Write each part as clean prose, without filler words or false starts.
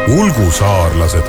Ulgusaarlased.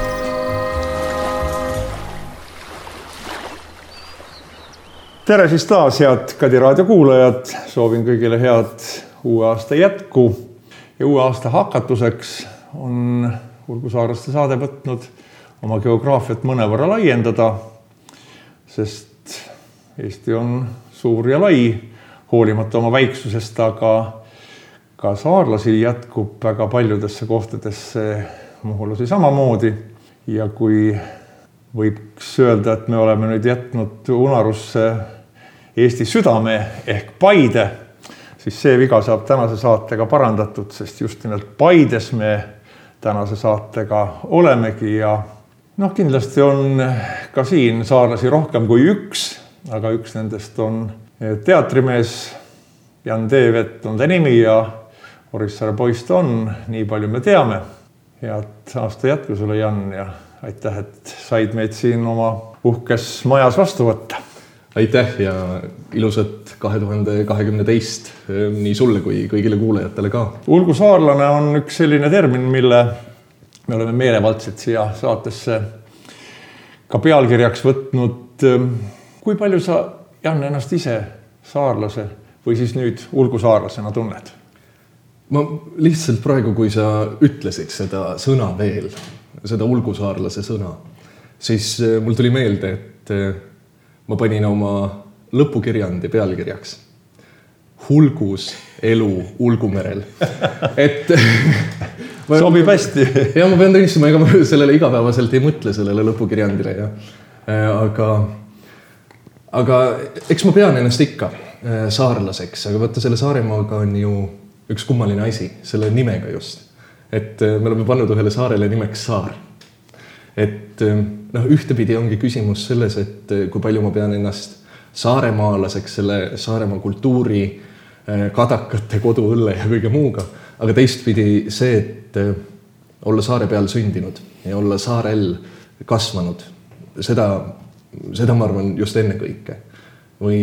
Tere siis taas, head Kadi raadio kuulajad. Soovin kõigile head uue aasta jätku. Ja uue aasta hakatuseks on Ulgusaarlaste saade võtnud oma geograafiat mõnevõrra laiendada, sest Eesti on suur ja lai, hoolimata oma väiksusest, aga ka saarlasi jätkub väga paljudesse kohtadesse Muhulusi samamoodi. Ja kui võiks öelda, et me oleme nüüd jätnud unarusse Eesti südame ehk Paide, siis see viga saab tänase saatega parandatud, sest just nimelt Paides me tänase saatega olemegi ja kindlasti on ka siin saarlasi rohkem kui üks, aga üks nendest on teatrimees Jan Teevet on ta nimi ja Orissaare poist on, nii palju me teame. Head aasta jätku sulle, Jan, ja aitäh, et said meid siin oma uhkes majas vastu võtta. Aitäh ja ilusat 2022 nii sulle kui kõigile kuulajatele ka. Ulgusaarlane on üks selline termin, mille me oleme meelevaldselt siia saatesse ka pealkirjaks võtnud. Kui palju sa, Jan, ennast ise saarlase või siis nüüd ulgusaarlasena tunned? Ma lihtsalt praegu, kui sa ütlesid seda sõna veel, seda ulgusaarlase sõna, siis mul tuli meelde, et ma panin oma lõpukirjandi pealkirjaks. Hulgus elu Ulgumerel. Et sobib hästi. Ja ma pean tõnistama, ega ma sellele igapäevaselt ei mõtle sellele lõpukirjandile. Aga eks ma pean ennast ikka saarlaseks, aga võtta selle Saaremaaga on ju üks kummaline asi, selle nimega just. Et me oleme pannud ühele saarele nimeks Saar. Et ühtepidi ongi küsimus selles, et kui palju ma pean ennast saaremaalaseks selle Saaremaa kultuuri, kadakate, koduõlle ja kõige muuga. Aga teistpidi see, et olla saare peal sündinud ja olla saarel kasvanud, seda ma arvan just enne kõike. Või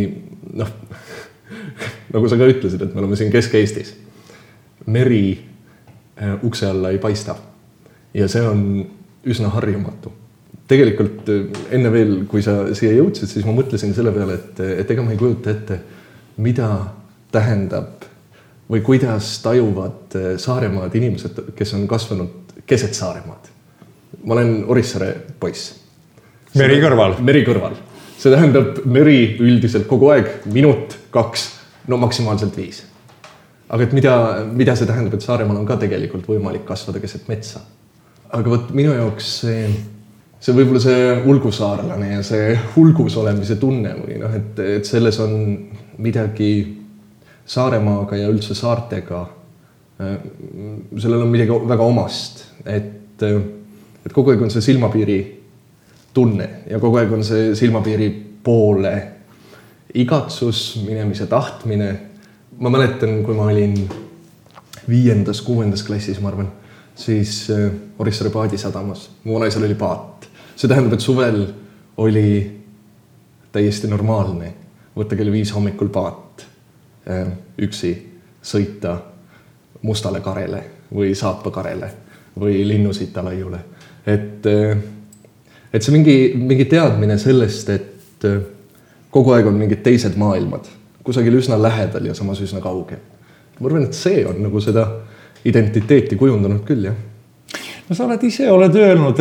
nagu sa ka ütlesid, et me oleme siin Kesk-Eestis. Meri ukse alla ei paista ja see on üsna harjumatu. Tegelikult enne veel, kui sa siia jõudsid, siis ma mõtlesin selle peale, et ega ma ei kujuta ette, mida tähendab või kuidas tajuvad Saaremaad inimesed, kes on kasvanud keset Saaremaad. Ma olen Orissaare poiss. Meri kõrval. Meri kõrval. See tähendab meri üldiselt kogu aeg, minut, 2, maksimaalselt 5. Aga et mida see tähendab, et Saaremaal on ka tegelikult võimalik kasvada keset metsa. Aga võt minu jaoks see võib-olla see ulgusaarlane ja see hulgus olemise tunne või et selles on midagi Saaremaaga ja üldse saartega. Sellel on midagi väga omast, et kogu aeg on see silmapiiri tunne ja kogu aeg on see silmapiiri poole igatsus, minemise tahtmine. Ma mäletan, kui ma olin 5., 6. klassis, ma arvan, siis Orissaare paadisadamas. Mu vanaisal oli paat. See tähendab, et suvel oli täiesti normaalne võtta kell 5 hommikul paat, üksi sõita Mustale karele või Saapa karele või Linnusita laiule. Et see mingi teadmine sellest, et kogu aeg on mingid teised maailmad, kusagil üsna lähedal ja samas üsna kauge. Ma arvan, et see on nagu seda identiteeti kujundanud küll, jah. No sa oled öelnud,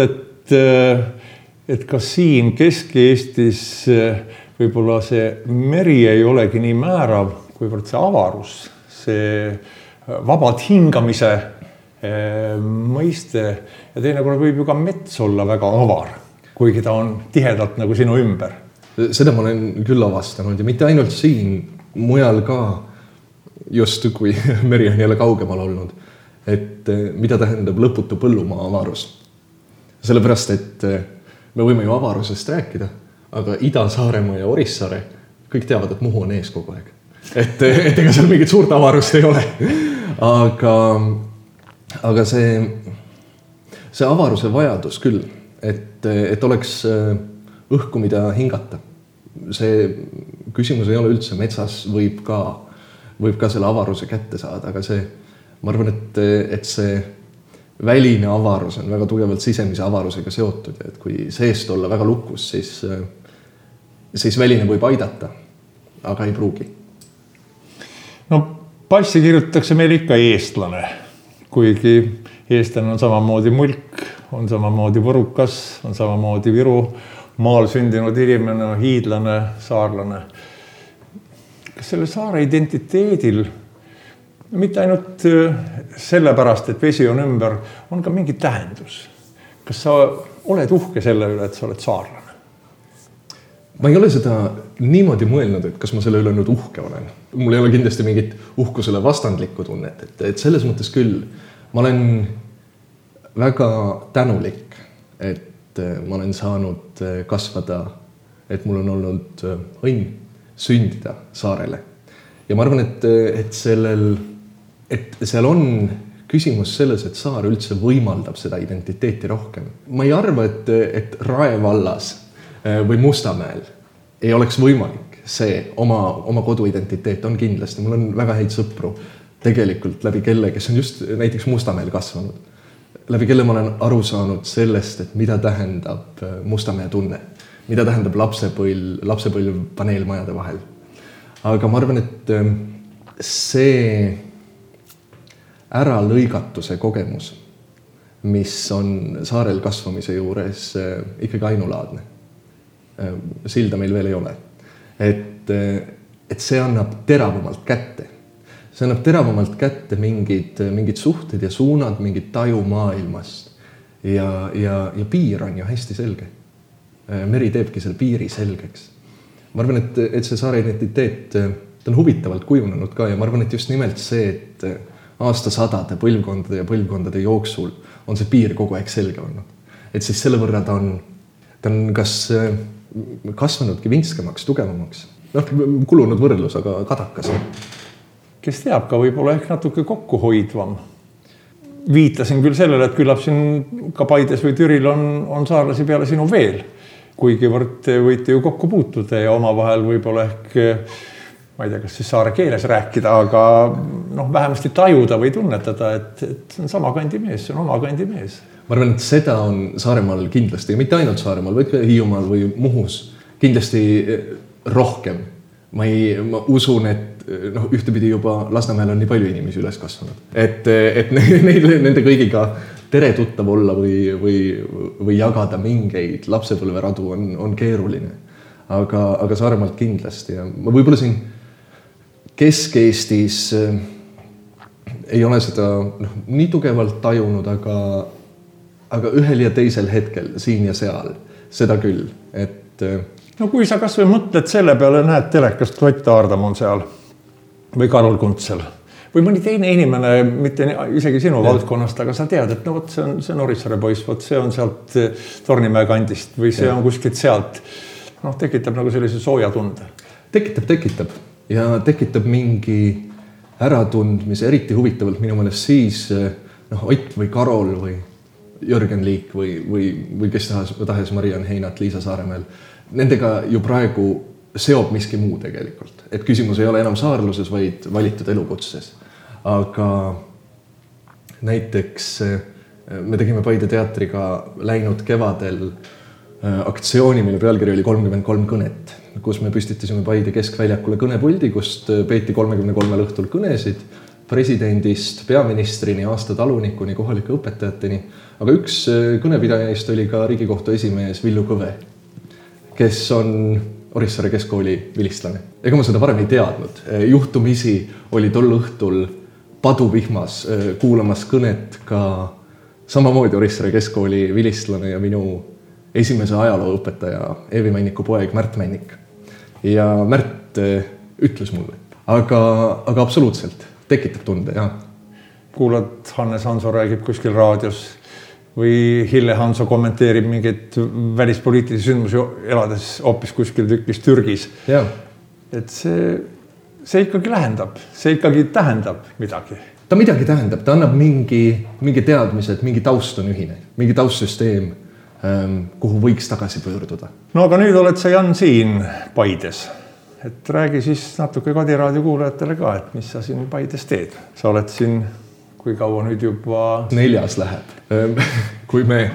et ka siin Kesk-Eestis võib-olla see meri ei olegi nii määrav, kuivõrd see avarus, see vabad hingamise mõiste ja teinekord võib ju ka mets olla väga avar, kuigi ta on tihedalt nagu sinu ümber. Seda ma olen küll avastanud ja mitte ainult siin, mujal ka, just kui meri on jälle kaugemal olnud, et mida tähendab lõputu põllumaa avarus. Sellepärast, et me võime ju avarusest rääkida, aga Ida-Saaremaa ja Orissaare kõik teavad, et Muhu on ees kogu aeg. Et ega seal mingit suurt avarust ei ole. Aga see avaruse vajadus küll, et oleks õhku, mida hingata. See küsimus ei ole üldse, metsas võib ka selle avaruse kätte saada, aga see, ma arvan, et see väline avarus on väga tugevalt sisemise avarusega seotud ja et kui seest olla väga lukus, siis väline võib aidata, aga ei pruugi. No passi kirjutatakse meil ikka eestlane, kuigi eestlane on samamoodi mulk, on samamoodi võrukas, on samamoodi Viru maal sündinud inimene, hiidlane, saarlane. Kas selle saare identiteedil, mitte ainult sellepärast, et vesi on ümber, on ka mingi tähendus? Kas sa oled uhke selle üle, et sa oled saarlane? Ma ei ole seda niimoodi mõelnud, et kas ma selle üle nüüd uhke olen. Mul ei ole kindlasti mingit uhkusele vastandlikku tunnet, et selles mõttes küll. Ma olen väga tänulik, et ma olen saanud kasvada, et mul on olnud õnn sündida saarele. Ja ma arvan, et seal on küsimus selles, et saar üldse võimaldab seda identiteeti rohkem. Ma ei arva, et Rae vallas või Mustamäel ei oleks võimalik see oma koduidentiteet on kindlasti. Mul on väga häid sõpru tegelikult läbi kelle, kes on just näiteks Mustamäel kasvanud. Läbi kelle ma olen aru saanud sellest, et mida tähendab Mustamäe tunne, mida tähendab lapsepõlv paneelmajade vahel. Aga ma arvan, et see äralõigatuse kogemus, mis on saarel kasvamise juures ikkagi ainulaadne. Silda meil veel ei ole. Et see annab teravamalt kätte. See annab teravamalt kätte mingid suhted ja suunad, mingid taju maailmast. Ja piir on ju hästi selge. Meri teebki selle piiri selgeks. Ma arvan, et see saare identiteet on huvitavalt kujunenud ka ja ma arvan, et just nimelt see, et aastasadade põlvkondade jooksul on see piir kogu aeg selge olnud. Et siis selle võrra ta on kas kasvanudki vintskemaks, tugevamaks. Kulunud võrdlus, aga kadakas. Kes teab ka võib-olla ehk natuke kokkuhoidvam. Viitasin küll sellele, et küllap siin ka Paides või Türil on saarlasi peale sinu veel. Kuigivõrd võite ju kokku puutuda ja omavahel võib-olla ehk, ma ei tea, kas siis saare keeles rääkida, aga vähemasti tajuda või tunnetada, et see on sama kandi mees, see on oma kandi mees. Ma arvan, et seda on Saaremaal kindlasti, ja mitte ainult Saaremaal, vaid ka Hiiumaal või Muhus kindlasti rohkem. Ma usun, et ühtepidi juba Lasnamäel on nii palju inimesi üles kasvanud. Et nende kõigiga tere tuttav olla või jagada mingeid lapsepõlveradu on keeruline. Aga Saaremaalt kindlasti. Ja ma võib-olla siin Kesk-Eestis ei ole seda nii tugevalt tajunud, aga ühel ja teisel hetkel siin ja seal seda küll, et kui sa kas või mõtled selle peale, näed telekast Ott Aardam on seal või Karol Kuntsel või mõni teine inimene, mitte isegi sinu valdkonnast, aga sa tead, et see on Orissaare poiss, see on sealt Tornimäe kandist või see on kuskilt sealt. Tekitab nagu sellise sooja tunde. Tekitab ja tekitab mingi äratundmise eriti huvitavalt minu meelest siis Ott või Karol või Jörgen Liik või kes tahes Mariann Heinat, Liisa Saaremäel. Nendega ju praegu seob miski muu tegelikult. Et küsimus ei ole enam saarluses, vaid valitud elukutses. Aga näiteks me tegime Paide teatriga läinud kevadel aktsiooni, mille pealkiri oli 33 kõnet, kus me püstitasime Paide keskväljakule kõnepuldi, kust peeti 33 õhtul kõnesid presidendist, peaministrini, aastatalunikuni, kohalike õpetajateni. Aga üks kõnepidajaist oli ka Riigikohtu esimees Villu Kõve, kes on Orissaare keskkooli vilistlane. Ega ma seda varem ei teadnud. Juhtumisi oli tol õhtul paduvihmas kuulamas kõnet ka samamoodi Orissaare keskkooli vilistlane ja minu esimese ajalooõpetaja Eevi Männiku poeg Märt Männik. Ja Märt ütles mulle, aga absoluutselt tekitab tunde, jah. Kuulad, Hannes Hanso räägib kuskil raadios või Hille Hanso kommenteerib mingeid välispoliitilisi sündmusi elades hoopis kuskil tükis Türgis. Ja. Et see ikkagi lähendab, see ikkagi tähendab midagi. Ta midagi tähendab, ta annab mingi teadmised, mingi taust on ühine, mingi taustsüsteem, kuhu võiks tagasi pöörduda. Aga nüüd oled sa, Jan, siin Paides. Et räägi siis natuke Kadiraadio kuulajatele ka, et mis sa siin Paides teed. Sa oled siin kui kaua nüüd juba? 4. läheb. Kui me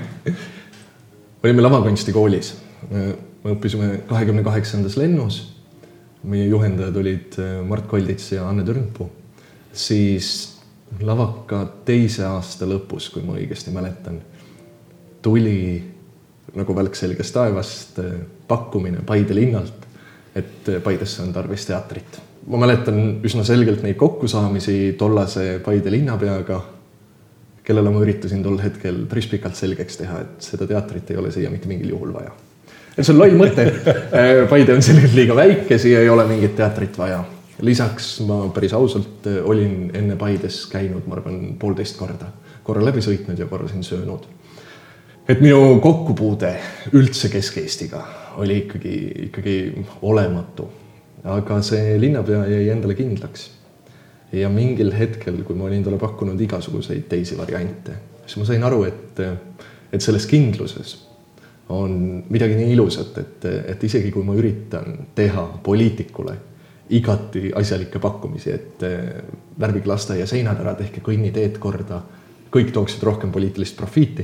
olime lavakunstikoolis, me õppisime 28. lennus, meie juhendajad olid Mart Koldits ja Anne Törnpuu, siis lavaka 2. aasta lõpus, kui ma õigesti mäletan, tuli nagu välk selgest taevast pakkumine Paide linnalt, et Paidesse on tarvis teatrit. Ma mäletan üsna selgelt neid kokkusaamisi tollase Paide linnapeaga, kellele ma üritasin tol hetkel päris pikalt selgeks teha, et seda teatrit ei ole siia mitte mingil juhul vaja. Et see on lai mõte. Paide on selgelt liiga väike, siia ei ole mingit teatrit vaja. Lisaks ma päris ausalt olin enne Paides käinud, ma arvan, 1,5 korda. Korra läbi sõitnud ja korra siin söönud. Et minu kokkupuude üldse Kesk-Eestiga oli ikkagi olematu. Aga see linnapea jäi endale kindlaks. Ja mingil hetkel, kui ma olin talle pakkunud igasuguseid teisi variante, siis ma sain aru, et selles kindluses on midagi nii ilusat, et isegi kui ma üritan teha poliitikule igati asjalikke pakkumisi, et värvige lasteaia seinad ära, tehke kõnniteed korda, kõik tooksid rohkem poliitilist profiiti,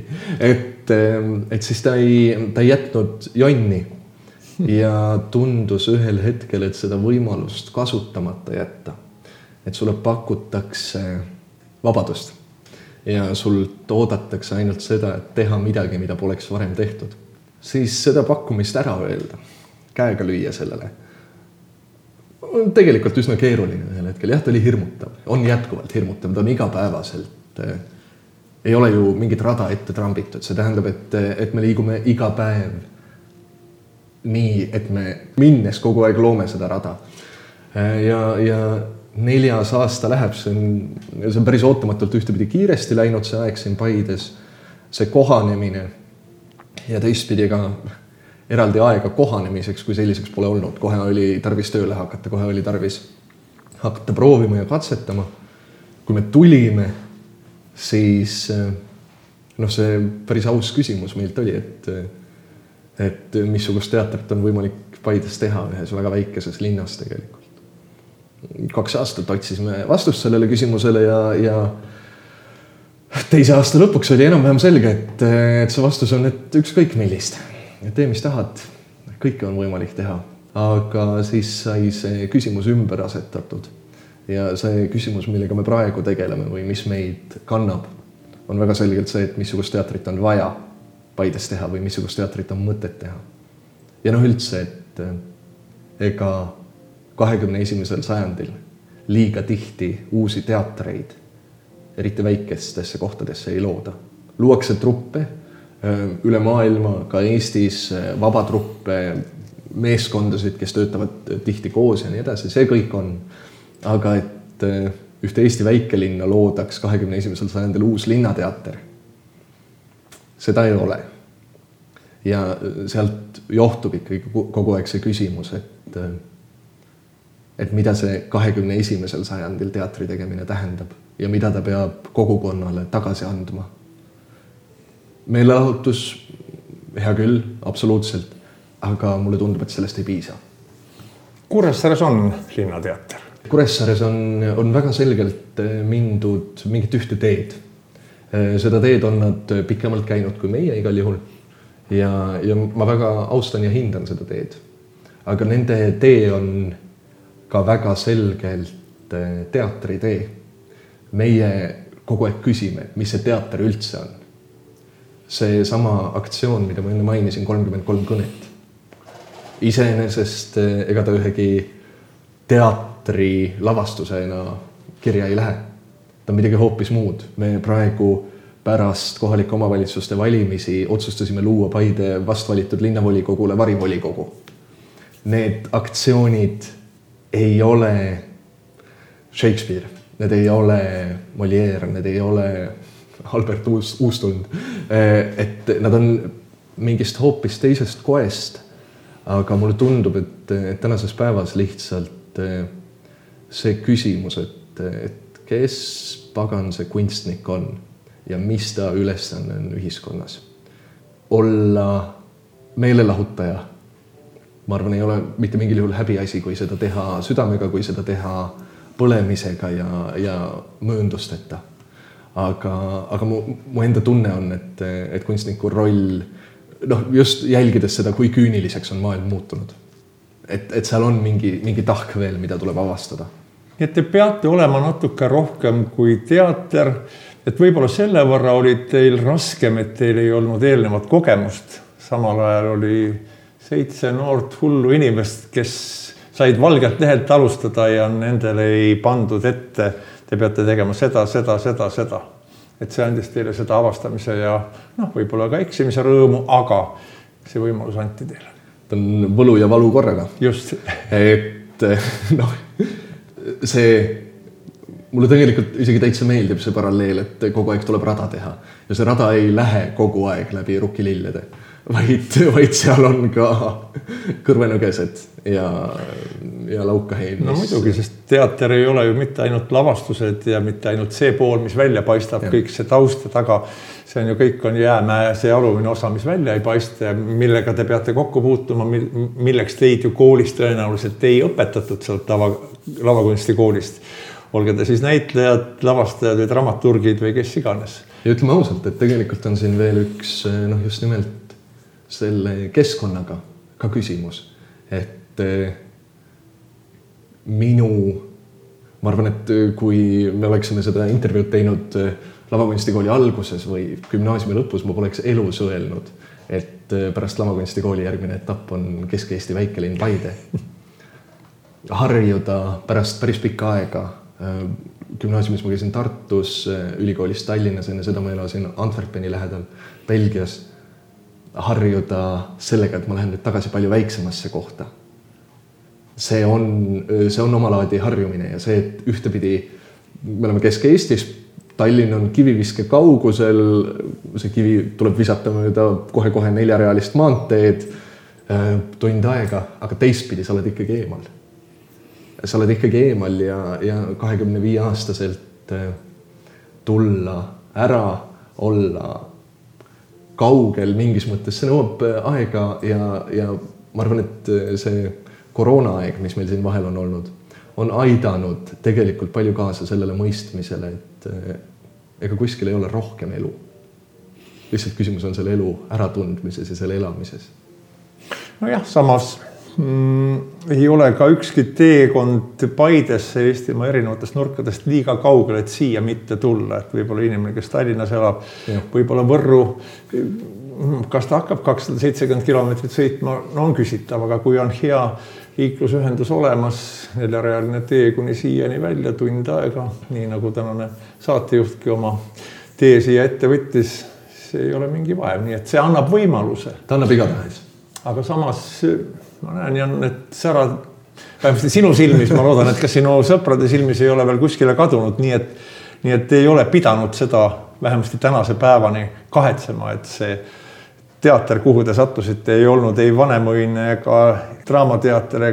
et siis ta ei jätnud jonni ja tundus ühel hetkel, et seda võimalust kasutamata jätta, et sulle pakutakse vabadust ja sult oodatakse ainult seda, et teha midagi, mida poleks varem tehtud, siis seda pakkumist ära öelda, käega lüüa sellele, on tegelikult üsna keeruline ühel hetkel. Jah, ta oli hirmutav, on jätkuvalt hirmutav, ta on igapäevaselt, ei ole ju mingit rada ette trambitud, see tähendab, et me liigume iga päev nii, et me minnes kogu aeg loome seda rada. Ja 4. aasta läheb, see on päris ootamatult ühtepidi kiiresti läinud see aeg siin Paides, see kohanemine ja teistpidi ka eraldi aega kohanemiseks, kui selliseks pole olnud. Kohe oli tarvis tööle hakata, kohe oli tarvis hakata proovima ja katsetama. Kui me tulime, siis see päris aus küsimus meilt oli, et missugust teatrit on võimalik Paides teha ühes väga väikeses linnas tegelikult. 2 aastat otsisime vastust sellele küsimusele ja 2. aasta lõpuks oli enam-vähem selge, et see vastus on, et ükskõik millist. Tee, mis tahad, kõike on võimalik teha. Aga siis sai see küsimus ümber asetatud. Ja see küsimus, millega me praegu tegeleme või mis meid kannab, on väga selgelt see, et missugust teatrit on vaja Paides teha või missugust teatrit on mõtet teha. Ja üldse, et ega 21. sajandil liiga tihti uusi teatreid, eriti väikestesse kohtadesse ei looda. Luuakse truppe üle maailma, ka Eestis vabatruppe, meeskondasid, kes töötavad tihti koos ja nii edasi, see kõik on. Aga et ühte Eesti väikelinna loodaks 21. sajandil uus linnateater, seda ei ole. Ja sealt johtub ikkagi kogu aeg see küsimus, et mida see 21. sajandil teatri tegemine tähendab ja mida ta peab kogukonnale tagasi andma. Meelelahutus, hea küll, absoluutselt, aga mulle tundub, et sellest ei piisa. Kuressaares on linnateater? Kuressaares on väga selgelt mindud mingit ühte teed. Seda teed on nad pikemalt käinud kui meie igal juhul ja ma väga austan ja hindan seda teed. Aga nende tee on ka väga selgelt teatri tee. Meie kogu aeg küsime, mis see teater üldse on. See sama aktsioon, mida ma enne mainisin, 33 kõnet. Iseenesest ega ta ühegi teatri lavastusena kirja ei lähe. Ta on midagi hoopis muud. Me praegu pärast kohalike omavalitsuste valimisi otsustasime luua Paide vastvalitud linnavolikogule varivolikogu. Need aktsioonid ei ole Shakespeare, need ei ole Molière, need ei ole Albert Uustund. Et nad on mingist hoopis teisest koest, aga mulle tundub, et tänases päevas lihtsalt see küsimus, et kes pagan see kunstnik on ja mis ta ülesanne on ühiskonnas. Olla meelelahutaja, ma arvan, ei ole mitte mingil juhul häbiasi, kui seda teha südamega, kui seda teha põlemisega ja mööndusteta. aga mu enda tunne on, et kunstniku roll, just jälgides seda, kui küüniliseks on maailm muutunud. Et seal on mingi tahk veel, mida tuleb avastada. Nii et te peate olema natuke rohkem kui teater, et võib-olla selle võrra oli teil raskem, et teil ei olnud eelnevat kogemust. Samal ajal oli 7 noort hullu inimest, kes said valgelt lehelt alustada ja nendele ei pandud ette. Te peate tegema seda. Et see andis teile seda avastamise ja võib-olla ka eksimise rõõmu, aga see võimalus anti teile. Ta on võlu ja valu korraga. Just. Et see, mulle tegelikult isegi täitsa meeldib see paralleel, et kogu aeg tuleb rada teha. Ja see rada ei lähe kogu aeg läbi rukkilillede, vaid seal on ka kõrvenõgesed ja laukaheim. No muidugi, sest teater ei ole ju mitte ainult lavastused ja mitte ainult see pool, mis välja paistab, kõik see tausta taga. See on ju kõik on jäämäe, see alumine osa, mis välja ei paista ja millega te peate kokku puutuma, milleks teid ju koolist tõenäoliselt ei õpetatud sealt lavakunstikoolist. Olge te siis näitlejad, lavastajad või dramaturgid või kes iganes. Ja ütleme ausalt, et tegelikult on siin veel üks just nimelt selle keskkonnaga ka küsimus, et ma arvan, et kui me oleksime seda intervjuud teinud lavakunstikooli alguses või gümnaasiumi lõpus, ma poleks elus öelnud, et pärast lavakunstikooli järgmine etapp on Kesk-Eesti väikelinn Paide. Harjuda pärast päris pikka aega. Gümnaasiumis ma käisin Tartus, ülikoolis Tallinnas, enne seda ma elasin Antwerpeni lähedal Belgias. Harjuda sellega, et ma lähen nüüd tagasi palju väiksemasse kohta. See on omalaadi harjumine ja see, et ühtepidi me oleme Kesk-Eestis, Tallinn on kiviviske kaugusel, see kivi tuleb visata mööda kohe 4-realist maanteed, tund aega, aga teistpidi sa oled ikkagi eemal. Sa oled ikkagi eemal ja 25-aastaselt tulla ära, olla kaugel mingis mõttes, see nõuab aega ja ma arvan, et see koroonaaeg, mis meil siin vahel on olnud, on aidanud tegelikult palju kaasa sellele mõistmisele, et ega kuskil ei ole rohkem elu. Lihtsalt küsimus on selle elu äratundmises ja selle elamises. Nojah, samas ei ole ka ükski teekond Paidesse Eestimaa erinevatest nurkadest liiga kaugel, et siia mitte tulla. Et võib-olla inimene, kes Tallinnas elab, võib-olla Võrru, kas ta hakkab 270 kilomeetrit sõitma, on küsitav, aga kui on hea liiklusühendus olemas, 4-realine tee kuni siiani välja tund aega, nii nagu tänane saatejuhtki oma tee siia ette võttis, see ei ole mingi vaev, nii et see annab võimaluse. Ta annab igatahes. Aga samas ma näen, Jan, et sära, vähemasti sinu silmis, ma loodan, et ka sinu sõprade silmis ei ole veel kuskile kadunud, nii et ei ole pidanud seda vähemasti tänase päevani kahetsema, et see teater, kuhu te sattusite, ei olnud ei Vanemuine ega draamateater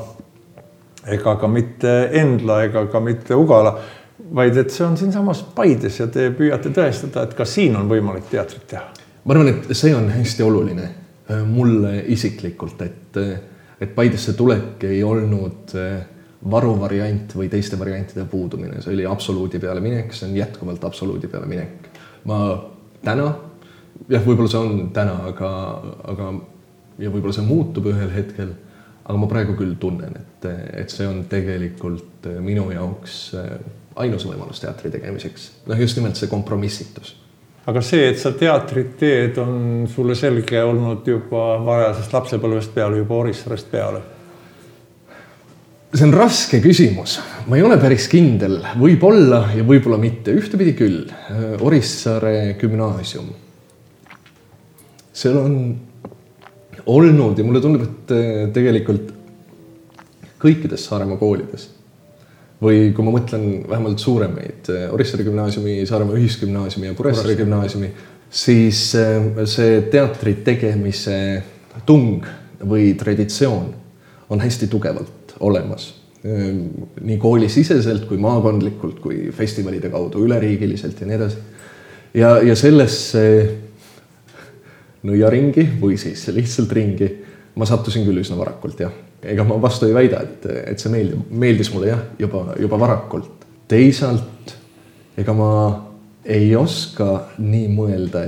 ega ka mitte Endla ega ka mitte Ugala, vaid et see on siin samas Paides ja te püüate tõestada, et ka siin on võimalik teatrit teha. Ma arvan, et see on hästi oluline mulle isiklikult, et Paidesse tulek ei olnud varuvariant või teiste variantide puudumine. See oli absoluudi peale minek, see on jätkuvalt absoluudi peale minek. Ma täna, võib-olla see on täna, aga ja võib-olla see muutub ühel hetkel, aga ma praegu küll tunnen, et see on tegelikult minu jaoks ainus võimalus teatri tegemiseks. Just nimelt see kompromissitus. Aga see, et sa teatrit teed, on sulle selge olnud juba varajasest lapsepõlvest peale, juba Orissaarest peale? See on raske küsimus. Ma ei ole päris kindel. Võib-olla ja võib-olla mitte. Ühtepidi küll. Orissaare gümnaasium. Seal on olnud ja mulle tundub, et tegelikult kõikides Saaremaa koolides või kui ma mõtlen vähemalt suuremaid Orissaare gümnaasiumi, Saaremaa ühisgümnaasiumi ja Kuressaare gümnaasiumi, siis see teatri tegemise tung või traditsioon on hästi tugevalt olemas. Nii koolisiseselt kui maakondlikult kui festivalide kaudu üleriigiliselt ja nii edasi. Ja sellesse nõiaringi või siis lihtsalt ringi ma sattusin küll üsna varakult, jah. Ega ma vastu ei väida, et see meeldis mulle juba varakult. Teisalt, ega ma ei oska nii mõelda,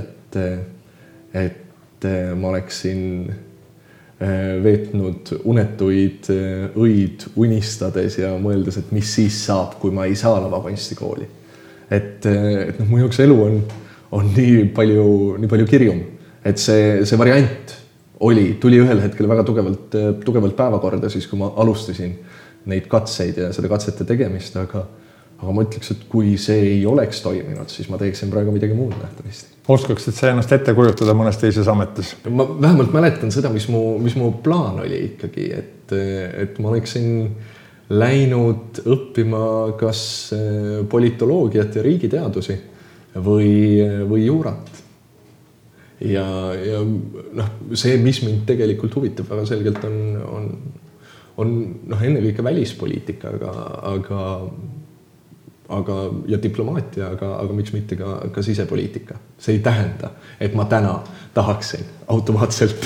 et ma oleksin veetnud unetuid õid unistades ja mõeldes, et mis siis saab, kui ma ei saa lavakunstikooli. Et mu jaoks elu on nii palju kirjum, et see variant tuli ühel hetkel väga tugevalt päevakorda, siis kui ma alustasin neid katseid ja seda katsete tegemist, aga ma ütleks, et kui see ei oleks toiminud, siis ma teeksin praegu midagi muud nähtavasti. Oskaksid sa ennast ette kujutada mõnes teises ametis? Ma vähemalt mäletan seda, mis mu plaan oli ikkagi, et ma oleksin läinud õppima kas politoloogiat ja riigiteadusi või juurat. Ja see, mis mind tegelikult huvitab väga selgelt on ennekõike välispoliitika, ja diplomaatia, aga miks mitte ka sisepoliitika. See ei tähenda, et ma täna tahaksin automaatselt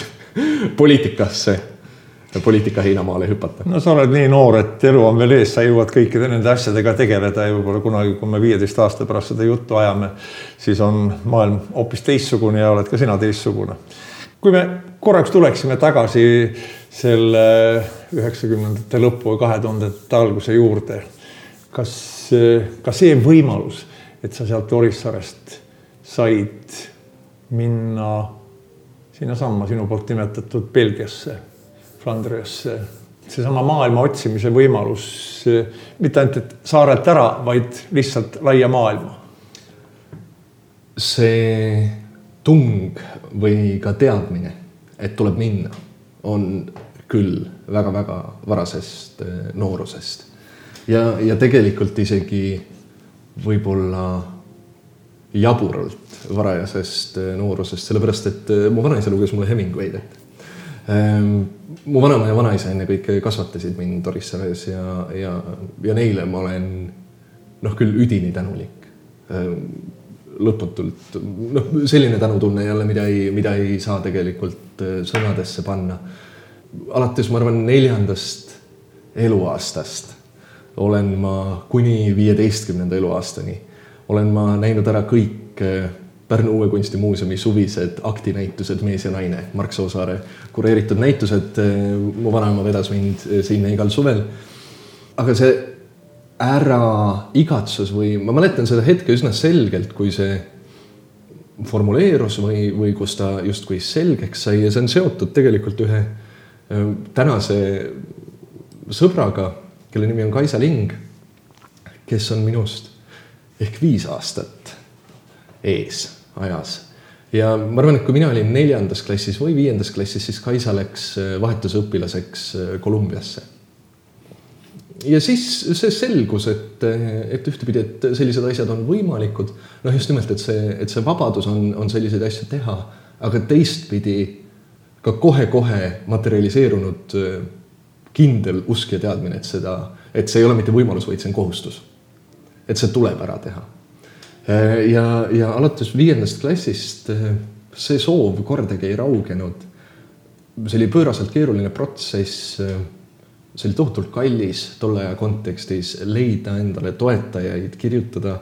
poliitika heinamaale hüpata. No sa oled nii noor, et elu on veel ees, sa jõuad kõikide nende asjadega tegeleda ja võib-olla kunagi, kui me 15 aasta pärast seda juttu ajame, siis on maailm hoopis teistsugune ja oled ka sina teistsugune. Kui me korraks tuleksime tagasi selle 90ndate lõpu ja 2000ndate alguse juurde, kas see võimalus, et sa sealt Orissaarest said minna sinna samma sinu poolt nimetatud Belgiasse, Flandriasse, see sama maailma otsimise võimalus, mitte ainult et saarelt ära, vaid lihtsalt laia maailma? See tung või ka teadmine, et tuleb minna, on küll väga-väga varasest noorusest. Ja tegelikult isegi võib-olla jaburalt varajasest noorusest, sellepärast, et mu vanaisa luges mulle Hemingway'd. Mu vanaema ja vanaisa enne kõik kasvatasid mind Orissaares ja neile ma olen küll üdini tänulik. Lõputult, selline tänutunne jälle, mida ei saa tegelikult sõnadesse panna. Alates, ma arvan, 4. eluaastast olen ma kuni 15. eluaastani olen ma näinud ära kõik Pärnu Uue Kunstimuuseumi suvised aktinäitused Mees ja naine, Mark Soosaare kureeritud näitused. Mu vanaema vedas mind sinna igal suvel. Aga see igatsus või ma mäletan seda hetke üsna selgelt, kui see formuleerus või kus ta justkui selgeks sai ja see on seotud tegelikult ühe tänase sõbraga, kelle nimi on Kaisa Ling, kes on minust ehk 5 aastat ees ajas. Ja ma arvan, et kui mina olin 4. klassis või 5. klassis, siis Kaisa läks vahetusõpilaseks Kolumbiasse. Ja siis see selgus, et ühtepidi, et sellised asjad on võimalikud. Just nimelt, et see vabadus on selliseid asju teha, aga teistpidi ka kohe materialiseerunud kindel usk ja teadmine, et see ei ole mitte võimalus, vaid see on kohustus. Et see tuleb ära teha. Ja alates 5. klassist see soov kordagi ei raugenud. See oli pööraselt keeruline protsess, see oli tohutult kallis tolle aja kontekstis leida endale toetajaid, kirjutada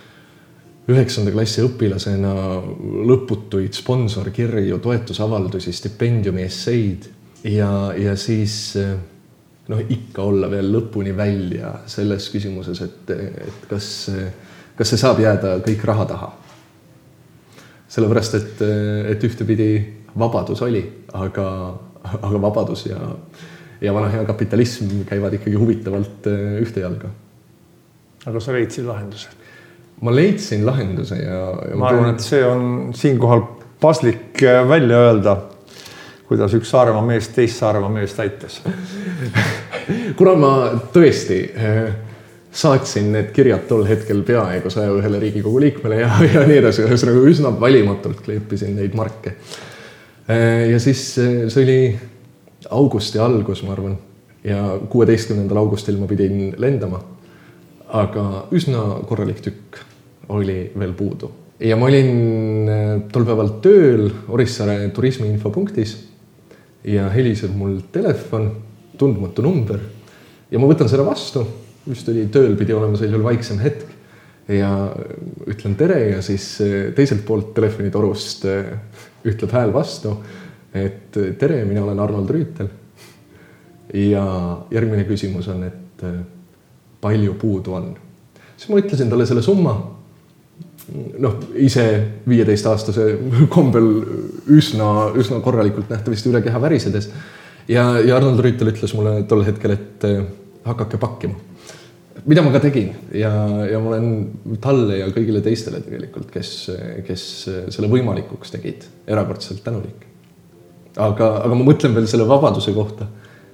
9. klassi õpilasena lõputuid sponsorkirju, toetusavaldusi, stipendiumi, esseid ja siis ikka olla veel lõpuni välja selles küsimuses, et kas see saab jääda kõik raha taha. Sellepärast, et ühtepidi vabadus oli, aga vabadus ja vana hea kapitalism käivad ikkagi huvitavalt ühte jalga. Aga sa leidsid lahenduse? Ma leidsin lahenduse ja ma arvan, et see on siinkohal paslik välja öelda, kuidas üks Saaremaa mees teist Saaremaa meest aitas. Kuna ma tõesti saatsin need kirjad tol hetkel peaaegu 101 Riigikogu liikmele ja nii edasi, üsna valimatult kleepisin neid marke. Ja siis see oli augusti algus, ma arvan, ja 16. augustil ma pidin lendama, aga üsna korralik tükk oli veel puudu. Ja ma olin tol päeval tööl Orissaare turismiinfopunktis ja heliseb mul telefon, tundmatu number ja ma võtan seda vastu, just oli tööl, pidi olema sellisel vaiksem hetk ja ütlen tere ja siis teiselt poolt telefonitorust ütleb hääl vastu, et tere, mina olen Arnold Rüütel. Ja järgmine küsimus on, et palju puudu on. Siis ma ütlesin talle selle summa, ise 15-aastase kombel üsna korralikult nähtavasti üle keha värisedes. Ja Arnold Rüütel ütles mulle tol hetkel, et hakake pakkima. Mida ma ka tegin ja ma olen talle ja kõigile teistele tegelikult, kes selle võimalikuks tegid, erakordselt tänulik. Aga ma mõtlen veel selle vabaduse kohta.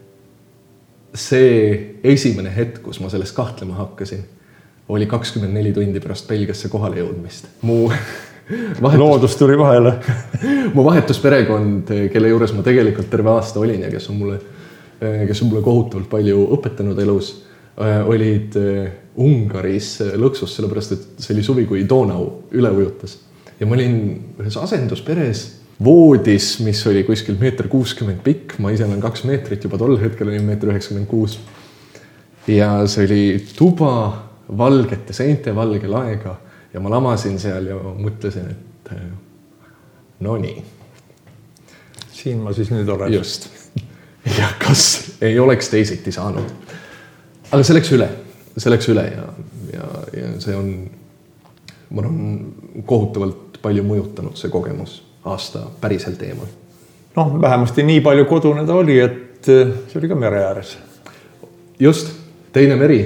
See esimene hetk, kus ma sellest kahtlema hakkasin, oli 24 tundi pärast Belgiasse kohale jõudmist. Loodus tuli vahele. Mu vahetusperekond, kelle juures ma tegelikult terve aasta olin ja kes on mulle kohutavalt palju õpetanud elus, olid Ungaris lõksus, sellepärast et see oli suvi, kui Donau üle ujutas. Ja ma olin ühes asendusperes voodis, mis oli kuskil 1,60 m pikk. Ma ise olen 2 meetrit, juba tol hetkel olin 1,96 m. Ja see oli tuba valgete seinte, valge laega ja ma lamasin seal ja mõtlesin, et no nii. Siin ma siis nüüd olen. Just. Ja kas ei oleks teisiti saanud. Aga see läks üle ja see on, ma olen kohutavalt palju mõjutanud see kogemus aasta päriselt eemal. Vähemasti nii palju kodune ta oli, et see oli ka mere ääres. Just, teine meri,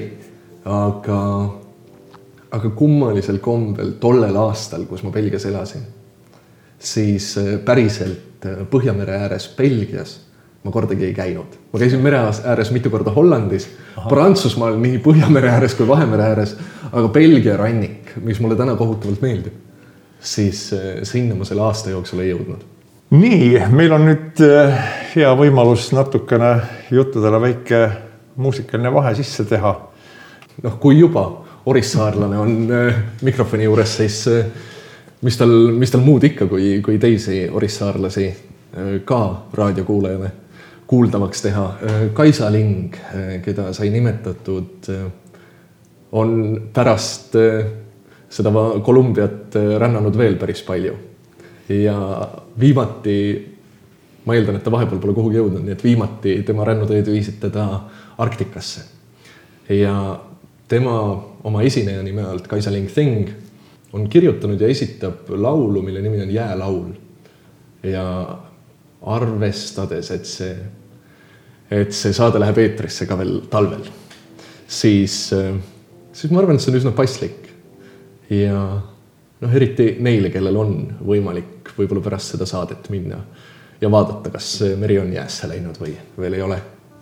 aga kummalisel kombel tollel aastal, kus ma Belgias elasin, siis päriselt Põhjamere ääres Belgias ma kordagi ei käinud. Ma käisin mere ääres mitu korda Hollandis, Prantsusmaal nii Põhjamere ääres kui Vahemere ääres, aga Belgia rannik, mis mulle täna kohutavalt meeldib, siis sinna ma selle aasta jooksul ei jõudnud. Nii, meil on nüüd hea võimalus natukene juttudele väike muusikaline vahe sisse teha. Kui juba orissaarlane on mikrofoni juures, siis mis tal muud ikka kui teisi orissaarlasi ka raadiokuulajale kuuldavaks teha. Kaisa Ling, keda sai nimetatud, on pärast seda Kolumbiat rännanud veel päris palju. Ja viimati, ma eeldan, et ta vahepeal pole kuhugi jõudnud, nii et viimati tema rännuteed viisid teda Arktikasse. Ja tema oma esineja nime alt Kaisa Ling Thing on kirjutanud ja esitab laulu, mille nimi on Jäälaul. Ja arvestades, et see saade läheb eetrisse ka veel talvel, siis ma arvan, et see on üsna paslik. Ja eriti neile, kellel on võimalik võib-olla pärast seda saadet minna ja vaadata, kas meri on jäässe läinud või veel ei ole.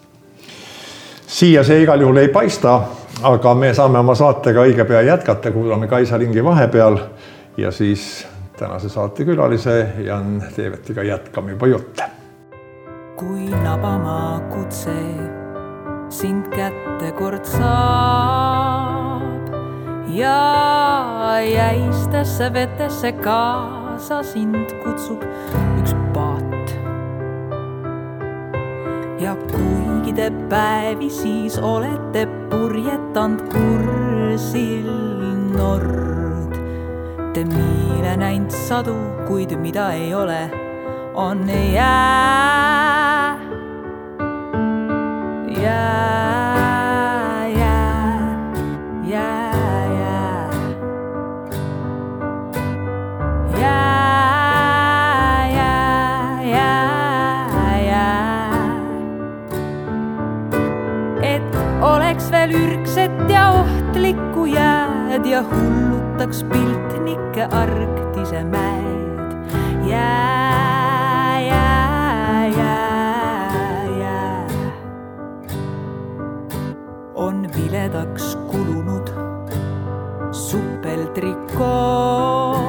Siia see igal juhul ei paista, aga me saame oma saatega õige pea jätkata, kuulame Kaisa Lingi vahepeal ja siis tänase saate külalise Jan Teevetiga jätkame juba jutte. Kui nabamaa kutse sind kätte kord saab ja jäistesse vetesse kaasa sind kutsub üks paat. Ja kuigi te päevi siis olete purjetanud kursil nord, te miile näinud sadu, kuid mida ei ole, on jää. Et oleks veel ürkset ja ohtlikku jääd ja hullutaks piltnikke Arktise mäed. On viledaks kulunud suppeltrikoo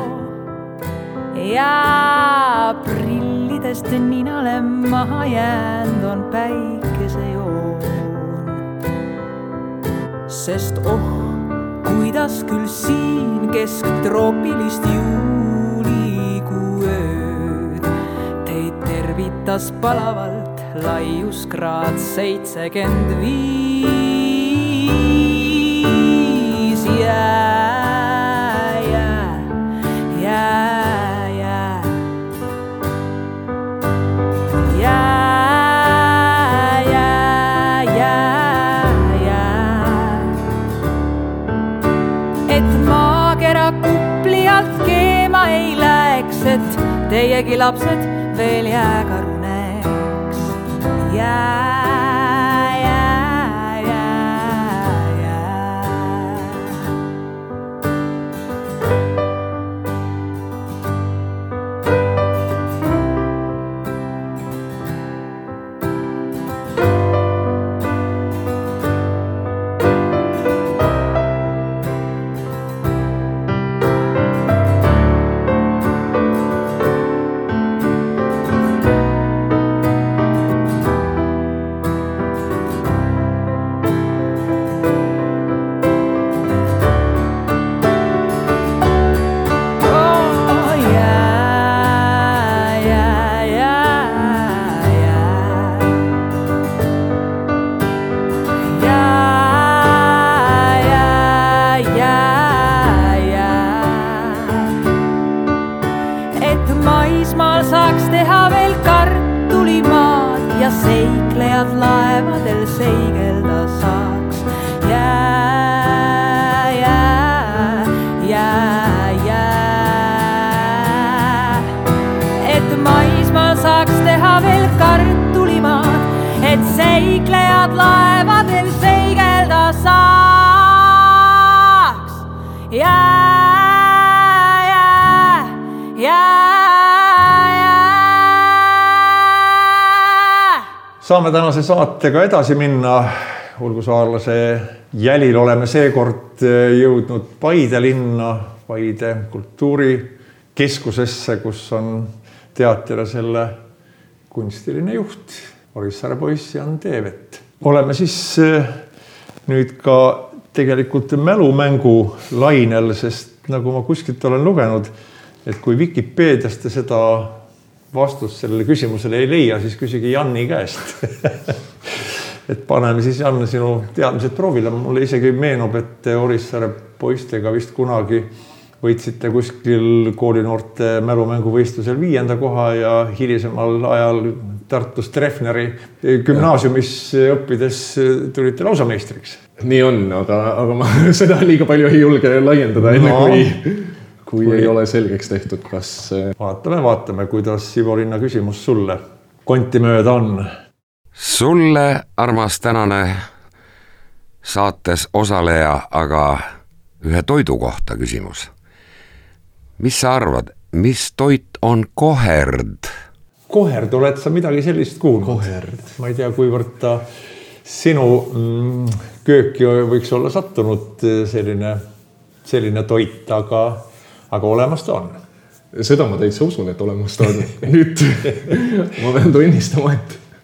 ja prillidest ninale maha jäänd on päikesejoon. Sest kuidas küll siin kesktroopilist juulikuu ööd teid tervitas palavalt laiuskraad 75 jää. teiegi lapsed veel jääkaruneks. Maismaal saaks teha veel kartulimaad ja seiklejad laevadel seigelda saaks. Et maismaal saaks teha veel kartulimaad, et seiklejad laevadel seigelda saaks. Saame tänase saatega edasi minna. Ulgusaarlase jälil oleme seekord jõudnud Paide linna, Paide kultuurikeskusesse, kus on teater ja selle kunstiline juht Orissaare poiss Jan Teevet. Oleme siis nüüd ka tegelikult mälumängu lainel, sest nagu ma kuskilt olen lugenud, et kui Wikipeediast seda vastust sellele küsimusele ei leia, siis küsigi Janni käest. Et paneme siis Janne sinu teadmised proovile. Mulle isegi meenub, et Orissaare poistega vist kunagi võitsite kuskil koolinoorte mälumänguvõistlusel 5. koha ja hilisemal ajal Tartus Treffneri gümnaasiumis õppides tulite lausameistriks. Nii on, aga ma seda liiga palju ei julge laiendada enne kui ei ole selgeks tehtud, kas... Vaatame, kuidas Sivolinna küsimus sulle konti mööda on. Sulle, armas tänane saates osaleja, aga ühe toidu kohta küsimus. Mis sa arvad, mis toit on koherd? Koherd, oled sa midagi sellist kuulnud? Koherd. Ma ei tea, kuivõrd ta sinu kööki võiks olla sattunud selline toit, aga olemas ta on. Seda ma täitsa usun, et olemas ta on. Nüüd ma pean tunnistama,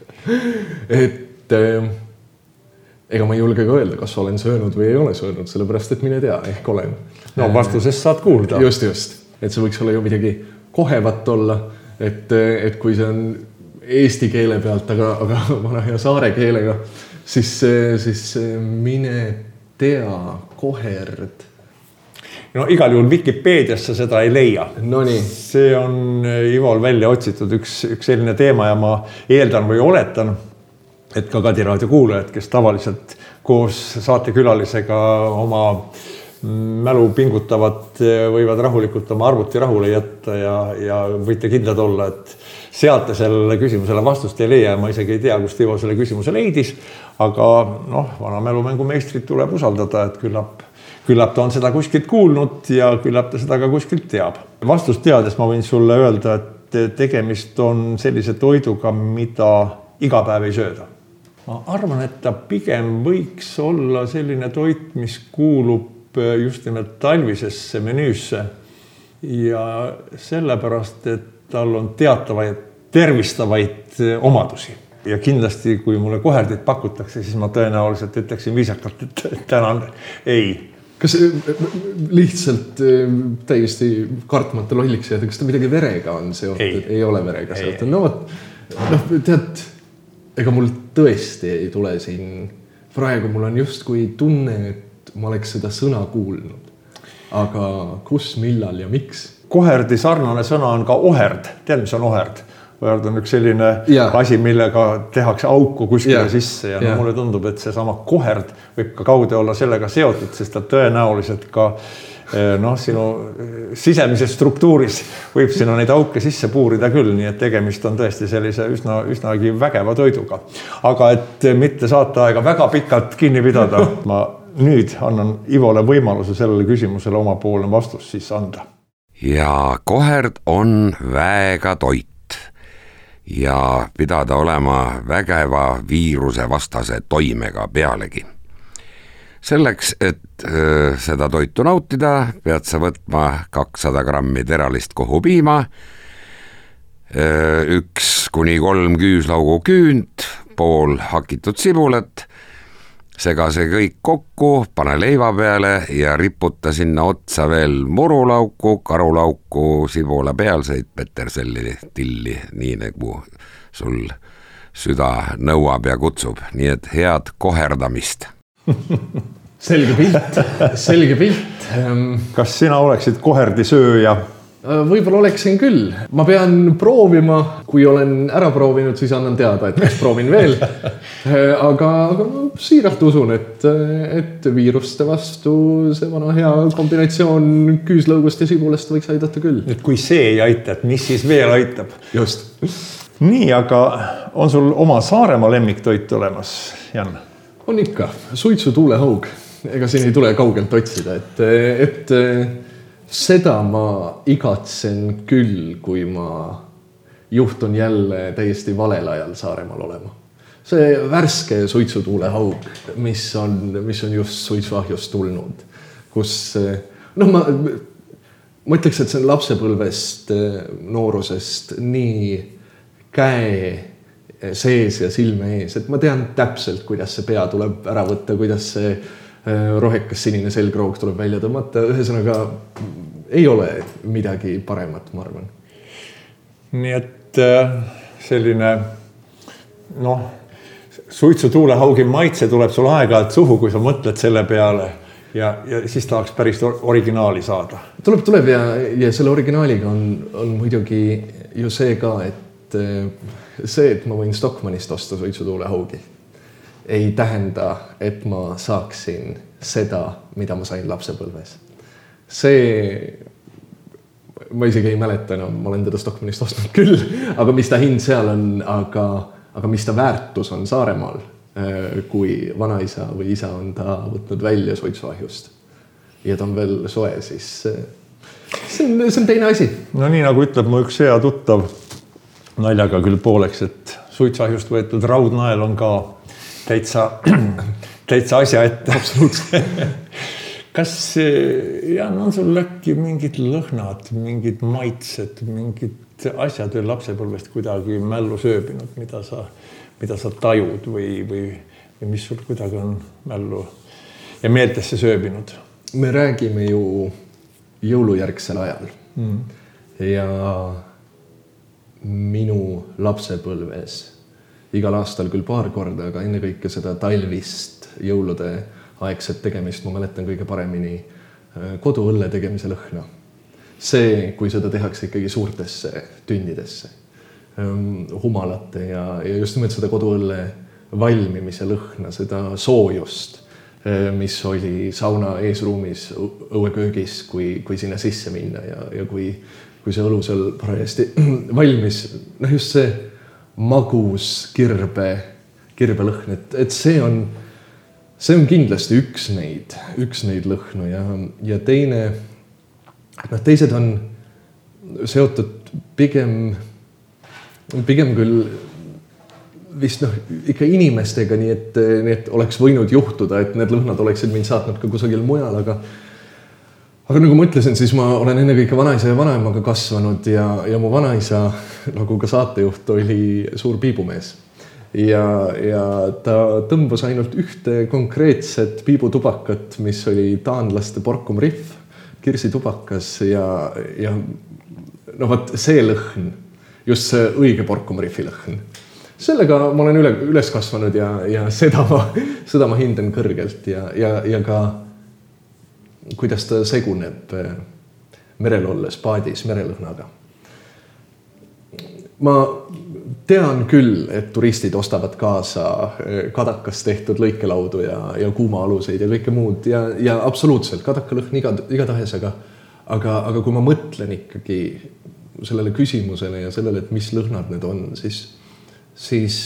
et ega ma ei julge ka öelda, kas olen söönud või ei ole söönud, sellepärast, et mine tea, ehk olen. No vastusest saad kuulda. Just. Et see võiks olla ju midagi kohevat olla, et kui see on eesti keele pealt, aga vana hea saare keelega, siis mine tea, koherd. No igal juhul Wikipeediasse seda ei leia. Nonii. See on Ivol välja otsitud üks selline teema ja ma eeldan või oletan, et ka Kadi raadio kuulajad, kes tavaliselt koos saatekülalisega oma mälu pingutavat, võivad rahulikult oma arvuti rahule jätta ja võite kindlad olla, et sealt sellele küsimusele vastust ei leia. Ma isegi ei tea, kust Ivo selle küsimuse leidis, aga vana mälumängumeistrit tuleb usaldada, et küllap ta on seda kuskilt kuulnud ja küllap ta seda ka kuskilt teab. Vastust teades ma võin sulle öelda, et tegemist on sellise toiduga, mida iga päev ei sööda. Ma arvan, et ta pigem võiks olla selline toit, mis kuulub just nimelt talvisesse menüüsse ja sellepärast, et tal on teatavaid tervistavaid omadusi. Ja kindlasti, kui mulle koherdit pakutakse, siis ma tõenäoliselt ütleksin viisakalt, et tänan ei. Kas lihtsalt täiesti kartmata lolliks jääda, kas ta midagi verega on seotud? Ei ole verega seotud. Tead, ega mul tõesti ei tule siin. Praegu mul on just kui tunne, et ma oleks seda sõna kuulnud. Aga kus, millal ja miks? Koherdi sarnane sõna on ka oherd. Tead, mis on oherd? Oherd on üks selline asi, millega tehakse auku kuskile sisse ja mulle tundub, et see sama koherd võib ka kaude olla sellega seotud, sest ta tõenäoliselt ka sinu sisemises struktuuris võib sinu neid auke sisse puurida küll, nii et tegemist on tõesti sellise üsnagi vägeva toiduga. Aga et mitte saata aega väga pikalt kinni pidada, ma nüüd annan Ivole võimaluse sellele küsimusele omapoolne vastus siis anda. Ja koherd on väega toit ja pidada olema vägeva viiruse vastase toimega pealegi. Selleks, et seda toitu nautida, pead sa võtma 200 grammi teralist kohupiima, 1-3 küüslaugu küünt, pool hakitud sibulat, sega see kõik kokku, pane leiva peale ja riputa sinna otsa veel murulauku, karulauku, sibula pealseid, peterselli, tilli, nii nagu sul süda nõuab ja kutsub. Nii et head koherdamist. Selge pilt. Kas sina oleksid koherdisööja? Võib-olla oleksin küll. Ma pean proovima, kui olen ära proovinud, siis annan teada, et kas proovin veel. Aga siiralt usun, et viiruste vastu see vana hea kombinatsioon küüslõugust ja sibulast võiks aidata küll. Et kui see ei aita, et mis siis veel aitab? Just. Nii, aga on sul oma Saaremaa lemmiktoit olemas, Jan? On ikka. Suitsu tuulehaug. Ega siin ei tule kaugelt otsida, et seda ma igatsen küll, kui ma juhtun jälle täiesti valel ajal Saaremaal olema. See värske suitsutuulehaug, mis on just suitsuahjust tulnud, kus ma ütleks, et see on lapsepõlvest, noorusest nii käe sees ja silme ees, et ma tean täpselt, kuidas see pea tuleb ära võtta, kuidas see rohekas sinine selgroog tuleb välja tõmmata. Ühesõnaga ei ole midagi paremat, ma arvan. Nii et selline suitsutuulehaugi maitse tuleb sul aeg-ajalt suhu, kui sa mõtled selle peale ja siis tahaks päris originaali saada. Tuleb ja selle originaaliga on muidugi ju see ka, et ma võin Stockmannist osta suitsutuulehaugi. Ei tähenda, et ma saaksin seda, mida ma sain lapsepõlves. Ma isegi ei mäleta enam, ma olen teda Stockmannist ostnud küll, aga mis ta hind seal on, aga mis ta väärtus on Saaremaal, kui vanaisa või isa on ta võtnud välja suitsuahjust ja ta on veel soe, siis see on teine asi. No nii nagu ütleb mu üks hea tuttav naljaga küll pooleks, et suitsuahjust võetud raudnael on ka täitsa asja ette. Absoluutselt. Kas Jan, on sul äkki mingid lõhnad, mingid maitsed, mingid asjad veel lapsepõlvest kuidagi mällu sööbinud, mida sa tajud või mis sul kuidagi on mällu ja meeltesse sööbinud? Me räägime ju jõulujärgsel ajal ja minu lapsepõlves igal aastal küll paar korda, aga ennekõike seda talvist jõulude aegset tegemist ma mäletan kõige paremini koduõlle tegemise lõhna. See, kui seda tehakse ikkagi suurtesse tünnidesse, humalate ja just nimelt seda koduõlle valmimise lõhna, seda soojust, mis oli sauna eesruumis õueköögis, kui sinna sisse minna ja kui see õlu seal parajasti valmis, just see magus kirbe lõhn, et see on kindlasti üks neid lõhnu ja teine, teised on seotud pigem küll vist ikka inimestega, nii et oleks võinud juhtuda, et need lõhnad oleksid mind saatnud ka kusagil mujal, aga nagu ma ütlesin, siis ma olen ennekõike vanaisa ja vanaemaga kasvanud ja mu vanaisa, nagu ka saatejuht, oli suur piibumees. Ja ta tõmbas ainult ühte konkreetset piibutubakat, mis oli taanlaste Porkum Riff, kirsitubakas ja see lõhn, just see õige Porkum Riffi lõhn. Sellega ma olen üles kasvanud ja seda ma hindan kõrgelt ja ka kuidas ta seguneb merel olles paadis merelõhnaga. Ma tean küll, et turistid ostavad kaasa kadakas tehtud lõikelaudu ja kuumaaluseid ja kõike muud ja absoluutselt kadakalõhn igatahes, aga kui ma mõtlen ikkagi sellele küsimusele ja sellele, et mis lõhnad need on, siis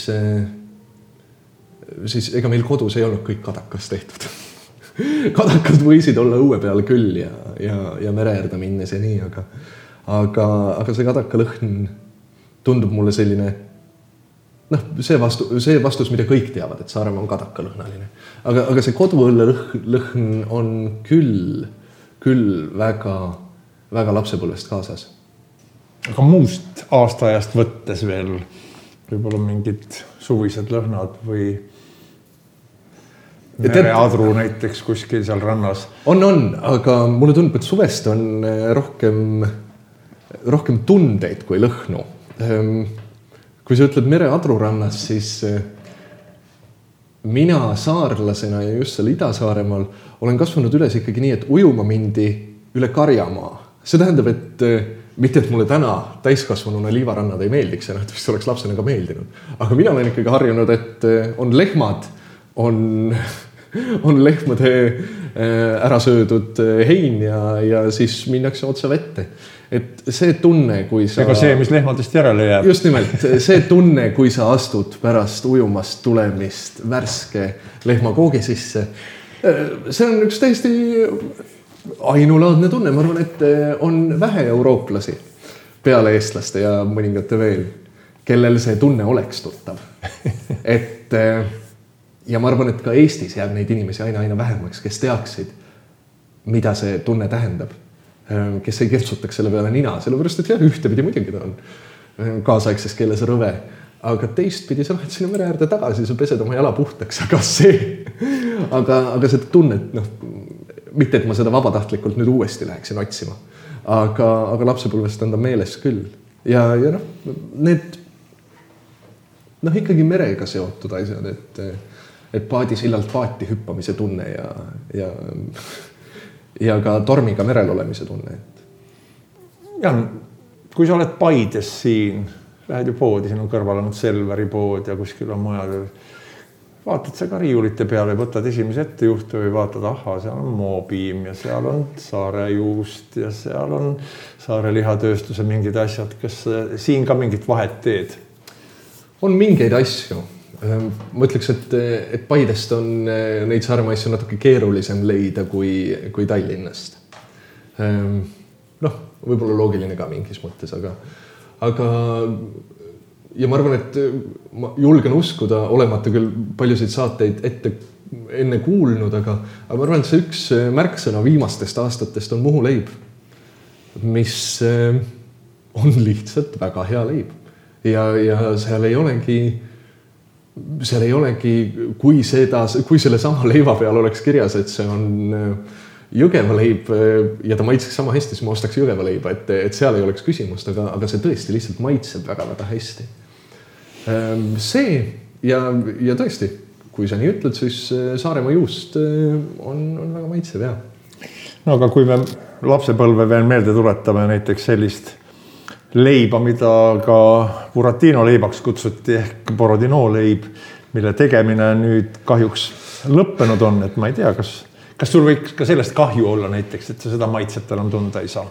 ega meil kodus ei olnud kõik kadakas tehtud. Kadakad võisid olla õue peal küll ja mere äärde minnes ja nii, aga see kadakalõhn tundub mulle selline, see vastus, mida kõik teavad, et Saaremaa on kadakalõhnaline. Aga see koduõlle lõhn on küll väga, väga lapsepõlvest kaasas. Aga muust aastaajast võttes veel võib-olla mingid suvised lõhnad või mereadru näiteks kuskil seal rannas? On, aga mulle tundub, et suvest on rohkem tundeid kui lõhnu. Kui sa ütled mereadru rannas, siis mina saarlasena ja just seal Ida-Saaremaal olen kasvanud üles ikkagi nii, et ujuma mindi üle Karjamaa. See tähendab, et mitte, et mulle täna täiskasvanuna liivarannad ei meeldiks ja vist oleks lapsena ka meeldinud. Aga mina olen ikkagi harjunud, et on lehmad, on lehmade ära söödud hein ja siis minnakse otsa vette. Et see tunne, kui sa... Ega see, mis lehmadest järele jääb. Just nimelt, see tunne, kui sa astud pärast ujumast tulemist värske lehmakoogi sisse, see on üks täiesti ainulaadne tunne. Ma arvan, et on vähe eurooplasi peale eestlaste ja mõningate veel, kellel see tunne oleks tuttav. Ja ma arvan, et ka Eestis jääb neid inimesi aina vähemaks, kes teaksid, mida see tunne tähendab. Kes ei kertsutaks selle peale nina, sellepärast, et ühtepidi muidugi ta on kaasaegses keeles rõve, aga teistpidi sa lähed sinna mere äärde tagasi, sa pesed oma jala puhtaks, aga seda tunnet, mitte, et ma seda vabatahtlikult nüüd uuesti läheksin otsima, aga lapsepõlvest on ta meeles küll. Ja need ikkagi merega seotud asjad, et paadisillalt paati hüppamise tunne ja ka tormiga merel olemise tunne. Jan, kui sa oled Paides siin, lähed ju poodi, siin on kõrval on Selveri pood ja kuskil on mujal. Vaatad sa ka riiulite peale, võtad esimese ettejuhtu või vaatad, seal on Moopiim ja seal on Saarejuust ja seal on Saare lihatööstuse mingid asjad. Kas siin ka mingit vahet teed? On mingeid asju. Ma ütleks, et Paidest on neid Saaremaa asju natuke keerulisem leida kui Tallinnast. Võib-olla loogiline ka mingis mõttes, aga ja ma arvan, et ma julgen uskuda, olemata küll paljusid saateid enne kuulnud, aga ma arvan, et see üks märksõna viimastest aastatest on Muhu leib, mis on lihtsalt väga hea leib. Ja seal ei olegi, kui selle sama leiva peal oleks kirjas, et see on Jõgeva leib ja ta maitseks sama hästi, siis ma ostaks Jõgeva leiba, et seal ei oleks küsimust, aga see tõesti lihtsalt maitseb väga-väga hästi. See ja tõesti, kui sa nii ütled, siis Saaremaa juust on väga maitsev, jah. No aga kui me lapsepõlve veel meelde tuletame näiteks sellist leiba, mida ka Buratino leibaks kutsuti ehk Borodino leib, mille tegemine nüüd kahjuks lõppenud on, et ma ei tea, kas sul võiks ka sellest kahju olla näiteks, et sa seda maitset enam tunda ei saa?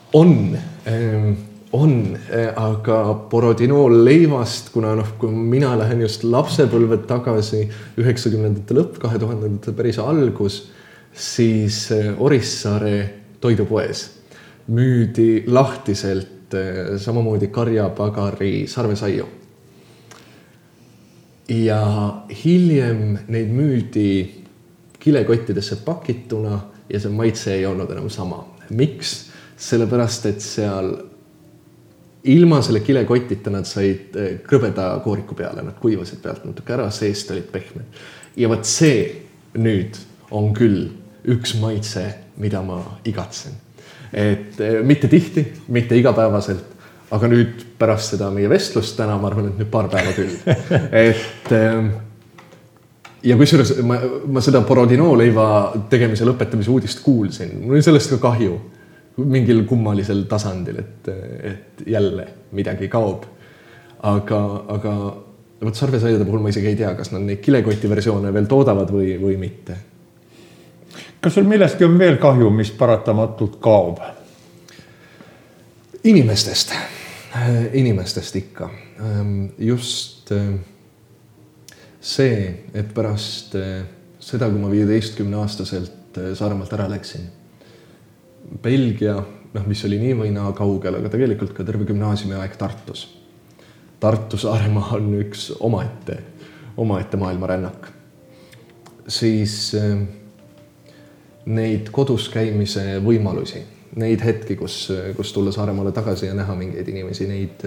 On, aga Borodino leivast, kui mina lähen just lapsepõlved tagasi 90-ndate lõpp, 2000-ndate päris algus, siis Orissaare toidupoes müüdi lahtiselt samamoodi karjapagari sarvesaiu. Ja hiljem neid müüdi kilekottidesse pakituna ja see maitse ei olnud enam sama. Miks? Sellepärast, et seal ilma selle kilekotita nad said krõbeda kooriku peale, nad kuivasid pealt natuke ära, seest olid pehmed. Ja võt see nüüd on küll üks maitse, mida ma igatsen. Et mitte tihti, mitte igapäevaselt, aga nüüd pärast seda meie vestlust täna, ma arvan, et nüüd paar päeva küll. Ja kusjuures ma seda Borodino leiva tegemise lõpetamise uudist kuulsin. Mul oli sellest ka kahju mingil kummalisel tasandil, et jälle midagi kaob. aga vot sarvesaiade puhul ma isegi ei tea, kas nad neid kilekoti versioone veel toodavad või mitte. Kas sul millestki on veel kahju, mis paratamatult kaob? Inimestest ikka. Just see, et pärast seda, kui ma 15-aastaselt Saaremaalt ära läksin, Belgia, mis oli nii või naa kaugel, aga tegelikult ka terve gümnaasiumi aeg Tartus. Tartu Saaremaa on üks omaette maailmarännak. Siis neid kodus käimise võimalusi, neid hetki, kus tulla Saaremaale tagasi ja näha mingeid inimesi, neid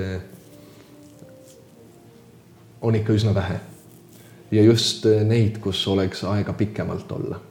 on ikka üsna vähe. Ja just neid, kus oleks aega pikemalt olla.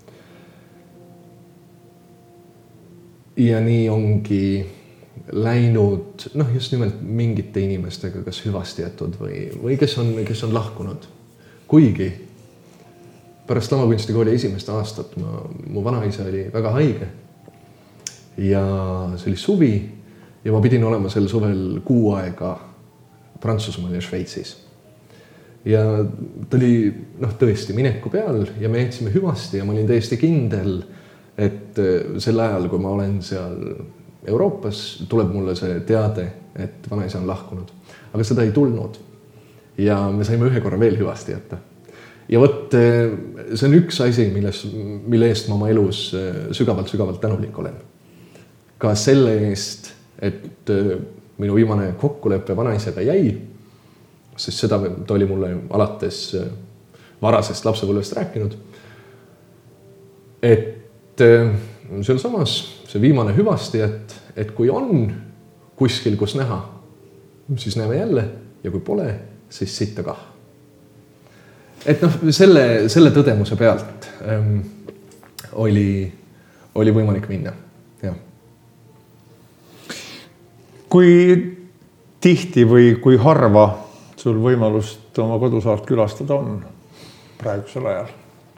Ja nii ongi läinud just nimelt mingite inimestega, kas hüvasti jätud või kes on lahkunud. Kuigi pärast lavakunstikooli esimest aastat mu vanaisa oli väga haige ja see oli suvi ja ma pidin olema sel suvel 6 aega Prantsusmaal ja Šveitsis. Ja ta oli tõesti mineku peal ja me jätsime hüvasti ja ma olin täiesti kindel, et sel ajal, kui ma olen seal Euroopas, tuleb mulle see teade, et vanaisa on lahkunud. Aga seda ei tulnud. Ja me saime ühe korra veel hüvasti jätta. Ja vot see on üks asi, mille eest ma oma elus sügavalt tänulik olen. Ka selle eest, et minu viimane kokkulepe vanaisaga jäi, sest seda ta oli mulle alates varasest lapsepõlvest rääkinud, et seal samas see viimane hüvasti, et kui on kuskil, kus näha, siis näeme jälle ja kui pole, siis sitta kah. Et selle tõdemuse pealt oli võimalik minna. Ja. Kui tihti või kui harva sul võimalust oma kodusaart külastada on praegusel ajal?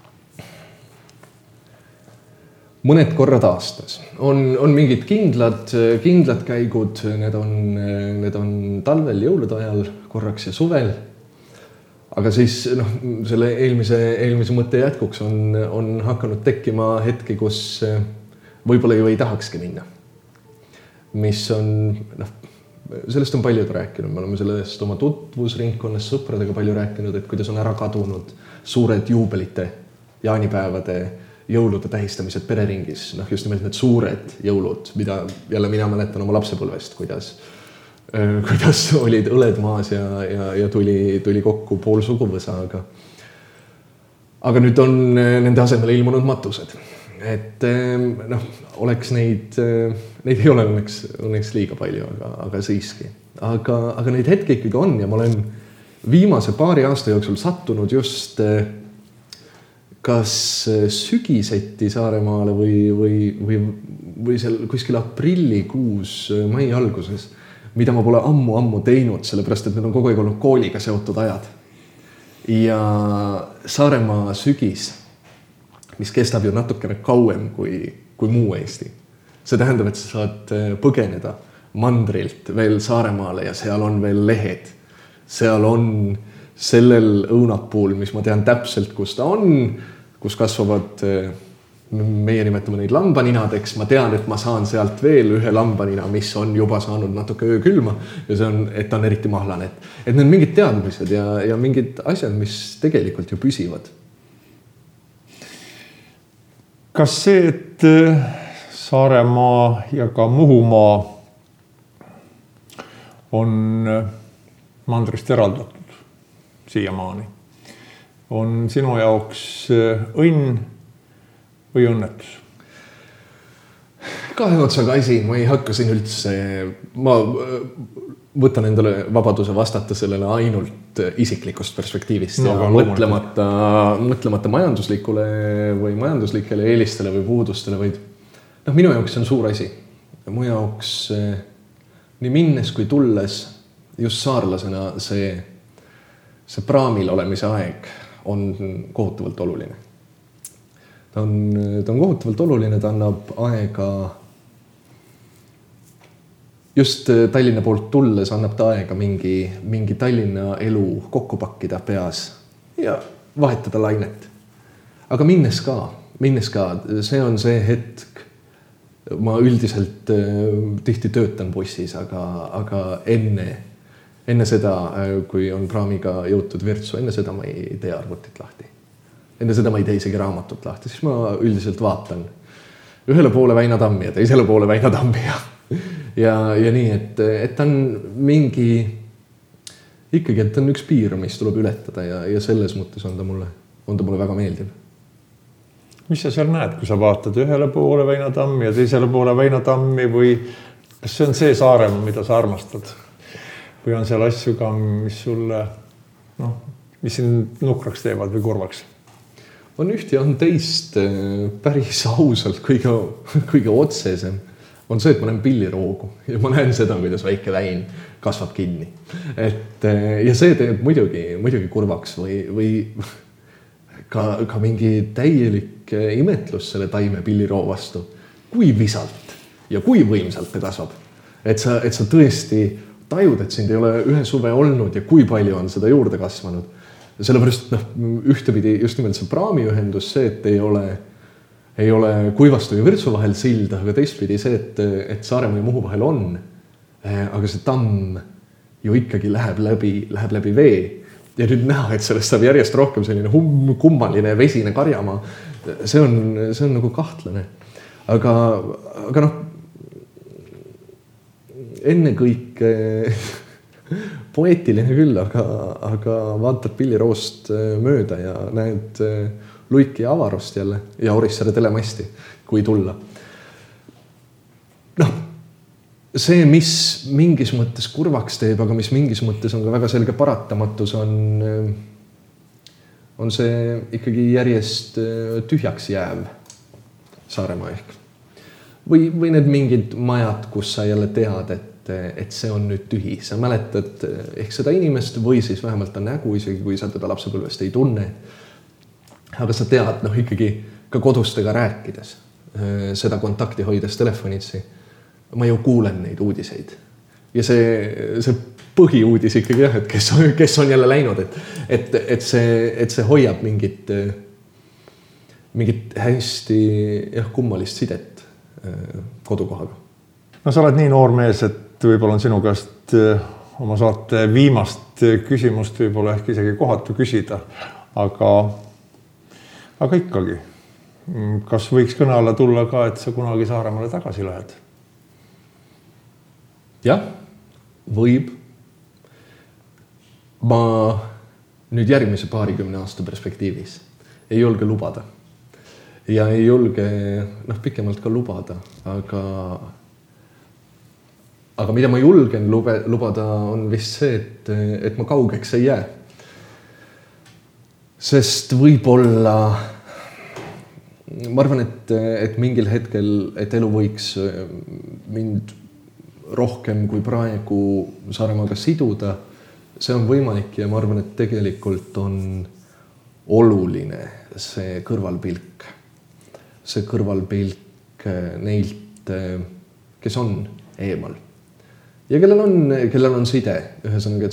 Mõned korrad aastas. On mingid kindlad käigud, need on talvel, jõulude ajal, korraks ja suvel. Aga siis selle eelmise mõtte jätkuks on hakanud tekkima hetki, kus võib-olla ju ei tahakski minna. Mis on, sellest on paljud rääkinud, me oleme sellest oma tutvusringkonnas sõpradega palju rääkinud, et kuidas on ära kadunud suured juubelite, jaanipäevade, jõulude tähistamised pereringis, just nimelt need suured jõulud, mida jälle mina mäletan oma lapsepõlvest, kuidas olid õled maas ja tuli kokku pool suguvõsa, aga nüüd on nende asemele ilmunud matused. Et oleks neid ei ole õnneks liiga palju, aga siiski. Aga neid hetki ikkagi on ja ma olen viimase paari aasta jooksul sattunud just kas sügiseti Saaremaale või seal kuskil aprillikuus, mai alguses, mida ma pole ammu teinud, sellepärast et need on kogu aeg olnud kooliga seotud ajad. Ja Saaremaa sügis, mis kestab ju natukene kauem kui muu Eesti. See tähendab, et sa saad põgeneda mandrilt veel Saaremaale ja seal on veel lehed. Seal on sellel õunapuul, mis ma tean täpselt, kus ta on, kus kasvavad, meie nimetame neid lambaninadeks, ma tean, et ma saan sealt veel ühe lambanina, mis on juba saanud natuke öökülma ja see on, et ta on eriti mahlane. Et need on mingid teadmised ja mingid asjad, mis tegelikult ju püsivad. Kas see, et Saaremaa ja ka Muhumaa on mandrist eraldatud siiamaani, on sinu jaoks õnn või õnnetus? Kahe otsaga asi, ma ei hakka siin üldse, ma võtan endale vabaduse vastata sellele ainult isiklikust perspektiivist ja mõtlemata majanduslikule või majanduslikele eelistele või puudustele, vaid minu jaoks on suur asi. Mu jaoks nii minnes kui tulles just saarlasena see praamil olemise aeg on kohutavalt oluline. Ta on kohutavalt oluline, ta annab aega just Tallinna poolt tulles annab ta aega mingi Tallinna elu kokku pakkida peas ja vahetada lainet. Aga minnes ka, see on see hetk, ma üldiselt tihti töötan bussis, aga enne seda, kui on praamiga jõutud Virtsu, enne seda ma ei tee arvutit lahti. Enne seda ma ei tee isegi raamatut lahti, siis ma üldiselt vaatan ühele poole Väinatammi ja teisele poole Väinatammi ja nii, et ta on mingi, ikkagi, et ta on üks piir, mis tuleb ületada ja selles mõttes on ta mulle väga meeldiv. Mis sa seal näed, kui sa vaatad ühele poole Väinatammi ja teisele poole Väinatammi või kas see on see Saaremaa, mida sa armastad? Või on seal asju ka, mis sulle, mis siin nukraks teevad või kurvaks? On üht ja on teist päris ausalt kõige otsesem. On see, et ma näen pilliroogu ja ma näen seda, kuidas väike väin kasvab kinni. Ja see teeb muidugi kurvaks või ka mingi täielik imetlus selle taime pilliroo vastu. Kui visalt ja kui võimsalt ta kasvab. Et sa tõesti tajud, et sind ei ole ühe suve olnud ja kui palju on seda juurde kasvanud. Sellepärast ühtepidi just nimelt see praamiühendus, see, et ei ole Kuivastu ja Virtsu vahel silda, aga teistpidi see, et Saaremaa ja Muhu vahel on. Aga see tamm ju ikkagi läheb läbi vee. Ja nüüd näha, et sellest saab järjest rohkem selline kummaline vesine karjamaa. See on nagu kahtlane. Aga enne kõik poeetiline küll, aga vaatad pilliroost mööda ja näed Luiki avarust jälle ja Orissaare telemasti, kui tulla. See, mis mingis mõttes kurvaks teeb, aga mis mingis mõttes on ka väga selge paratamatus, on see ikkagi järjest tühjaks jääv Saaremaa ehk. Või need mingid majad, kus sa jälle tead, et see on nüüd tühi. Sa mäletad ehk seda inimest või siis vähemalt ta nägu, isegi kui sa teda lapsepõlvest ei tunne. Aga sa tead ikkagi ka kodustega rääkides, seda kontakti hoides telefonitsi. Ma ju kuulen neid uudiseid. Ja see põhiuudis ikkagi jah, et kes on jälle läinud, et see hoiab mingit hästi kummalist sidet kodukohaga. Sa oled nii noor mees, et võib-olla on sinu käest oma saate viimast küsimust võib-olla ehk isegi kohatu küsida, aga ikkagi, kas võiks kõne alla tulla ka, et sa kunagi Saaremaale tagasi lähed? Jah, võib. Ma nüüd järgmise 20 aasta perspektiivis ei julge lubada. Ja ei julge pikemalt ka lubada, aga mida ma julgen lubada on vist see, et ma kaugeks ei jää. Sest võib-olla, ma arvan, et mingil hetkel, et elu võiks mind rohkem kui praegu Saaremaaga siduda, see on võimalik ja ma arvan, et tegelikult on oluline see kõrvalpilk. See kõrvalpilk neilt, kes on eemal. Ja kellel on side, ühesõnaga, et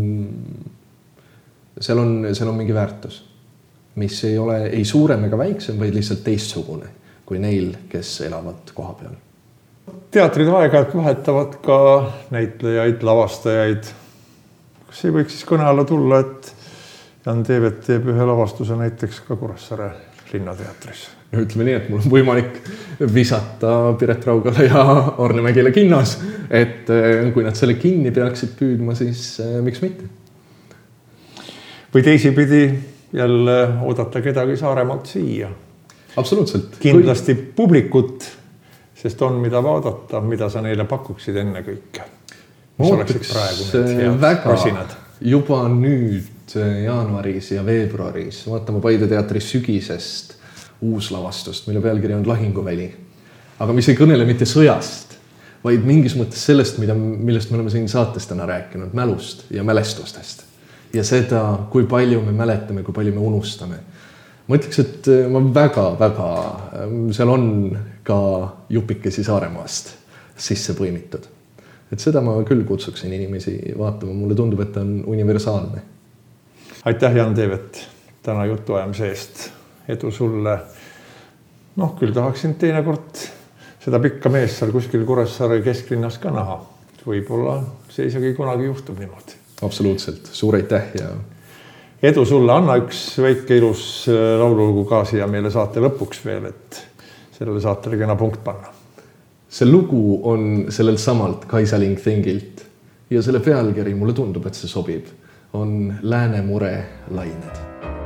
seal on mingi väärtus, mis ei ole ei suurem ega väiksem, vaid lihtsalt teistsugune kui neil, kes elavad koha peal. Teatrid aeg-ajalt vahetavad ka näitlejaid, lavastajaid. Kas ei võiks siis kõne alla tulla, et Jan Teevet teeb ühe lavastuse näiteks ka Kuressaare linnateatris? Ütleme nii, et mul on võimalik visata Piret Raugale ja Arne Mägile kinnos, et kui nad selle kinni peaksid püüdma, siis miks mitte? Või teisipidi jälle oodata kedagi Saaremaalt siia? Absoluutselt. Kindlasti publikut, sest on mida vaadata, mida sa neile pakuksid enne kõike. Mis oleksid praegu need head rosinad? Juba nüüd jaanuaris ja veebruaris vaatame Paide teatris sügisest uus lavastust, mille pealkiri on Lahinguväli. Aga mis ei kõnele mitte sõjast, vaid mingis mõttes sellest, millest me oleme siin saates täna rääkinud, mälust ja mälestustest. Ja seda, kui palju me mäletame, kui palju me unustame. Ma ütleks, et ma väga, seal on ka jupikesi Saaremaast sisse põimitud. et seda ma küll kutsuksin inimesi vaatama, mulle tundub, et ta on universaalne. Aitäh, Jan Teevet, täna jutuajamise eest. Edu sulle. Küll tahaksin teinekord seda pikka mees seal kuskil Kuressaare kesklinnas ka näha. Võib-olla see isegi kunagi juhtub niimoodi. Absoluutselt, suur aitäh ja Edu sulle, anna üks väike ilus laululugu ka siia meile saate lõpuks veel, et sellele saatele kena punkt panna. See lugu on sellelt samalt Kaisaling Thingilt ja selle pealkiri, mulle tundub, et see sobib, on Läänemure lained.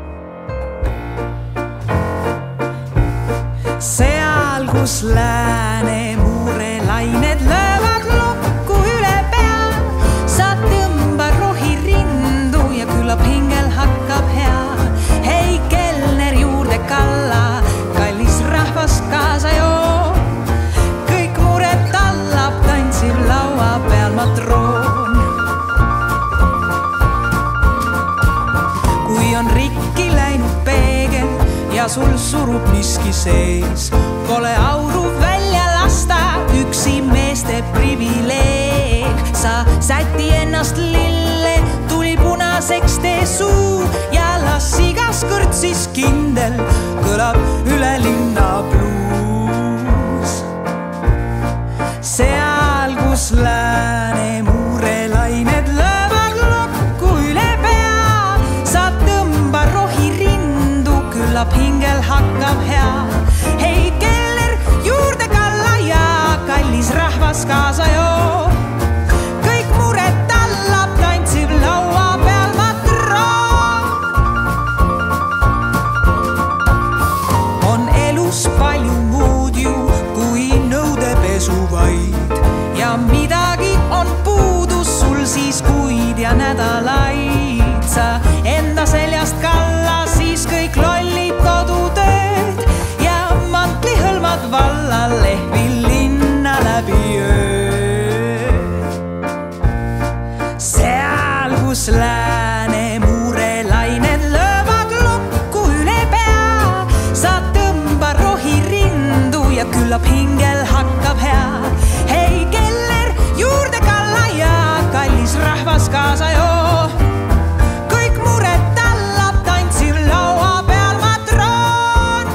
Seal, kus Läänemure lained löövad lokku üle pea, sa tõmba rohi rindu ja küllap hingel hakkab hea. Hei, kelner juurde kalla, kallis rahvas kaasa joo. Kõik mured tallab, tantsib laua peal matroon. Kui on rikki läinud peegel ja sul surub miski sees, pole auru välja lasta, üksi meeste privileeg. Sa säti ennast lille, tuli punaseks tee suu ja las igas kõrtsis kindel kõlab üle linna bluus. Seal, kus Läänemure lained löövad lokku üle pea, sa tõmba rohi rindu, küllap hingel hakkab hea. Hei, keller juurde kalla ja kallis rahvas kaasa joo. Kõik mured tallab, tantsib laua peal matroon. On elus palju muud ju kui nõudepesu vaid ja midagi on puudus sul siis kuid ja nädalaid. Sa enda seljast kalla siis kõik lollid kodutööd ja mantli hõlmad valla lehvil linna läbi öö. Seal, kus Läänemure lained löövad lokku üle pea, sa tõmba rohi rindu ja küllap hingel hakkab hea. Hei, keller juurde kalla ja kallis rahvas kaasa joo. Kõik mured tallab, tantsib laua peal matroon.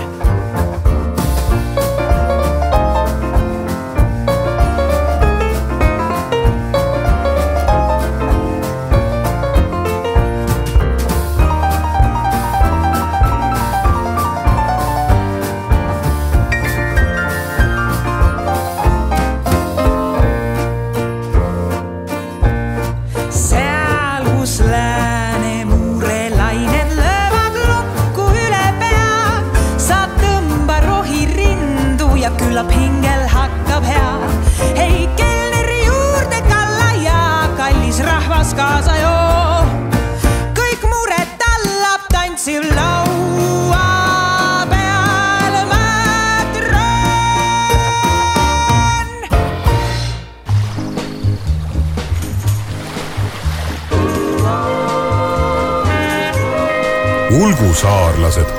Seal, kus Läänemure lained löövad lokku üle pea, sa tõmba rohi rindu ja küllap hingel hakkab hea. Hei, kelner juurde kalla ja kallis rahvas kaasa joo. Kõik mured tallab, tantsib laua peal matroon. Ulgusaarlased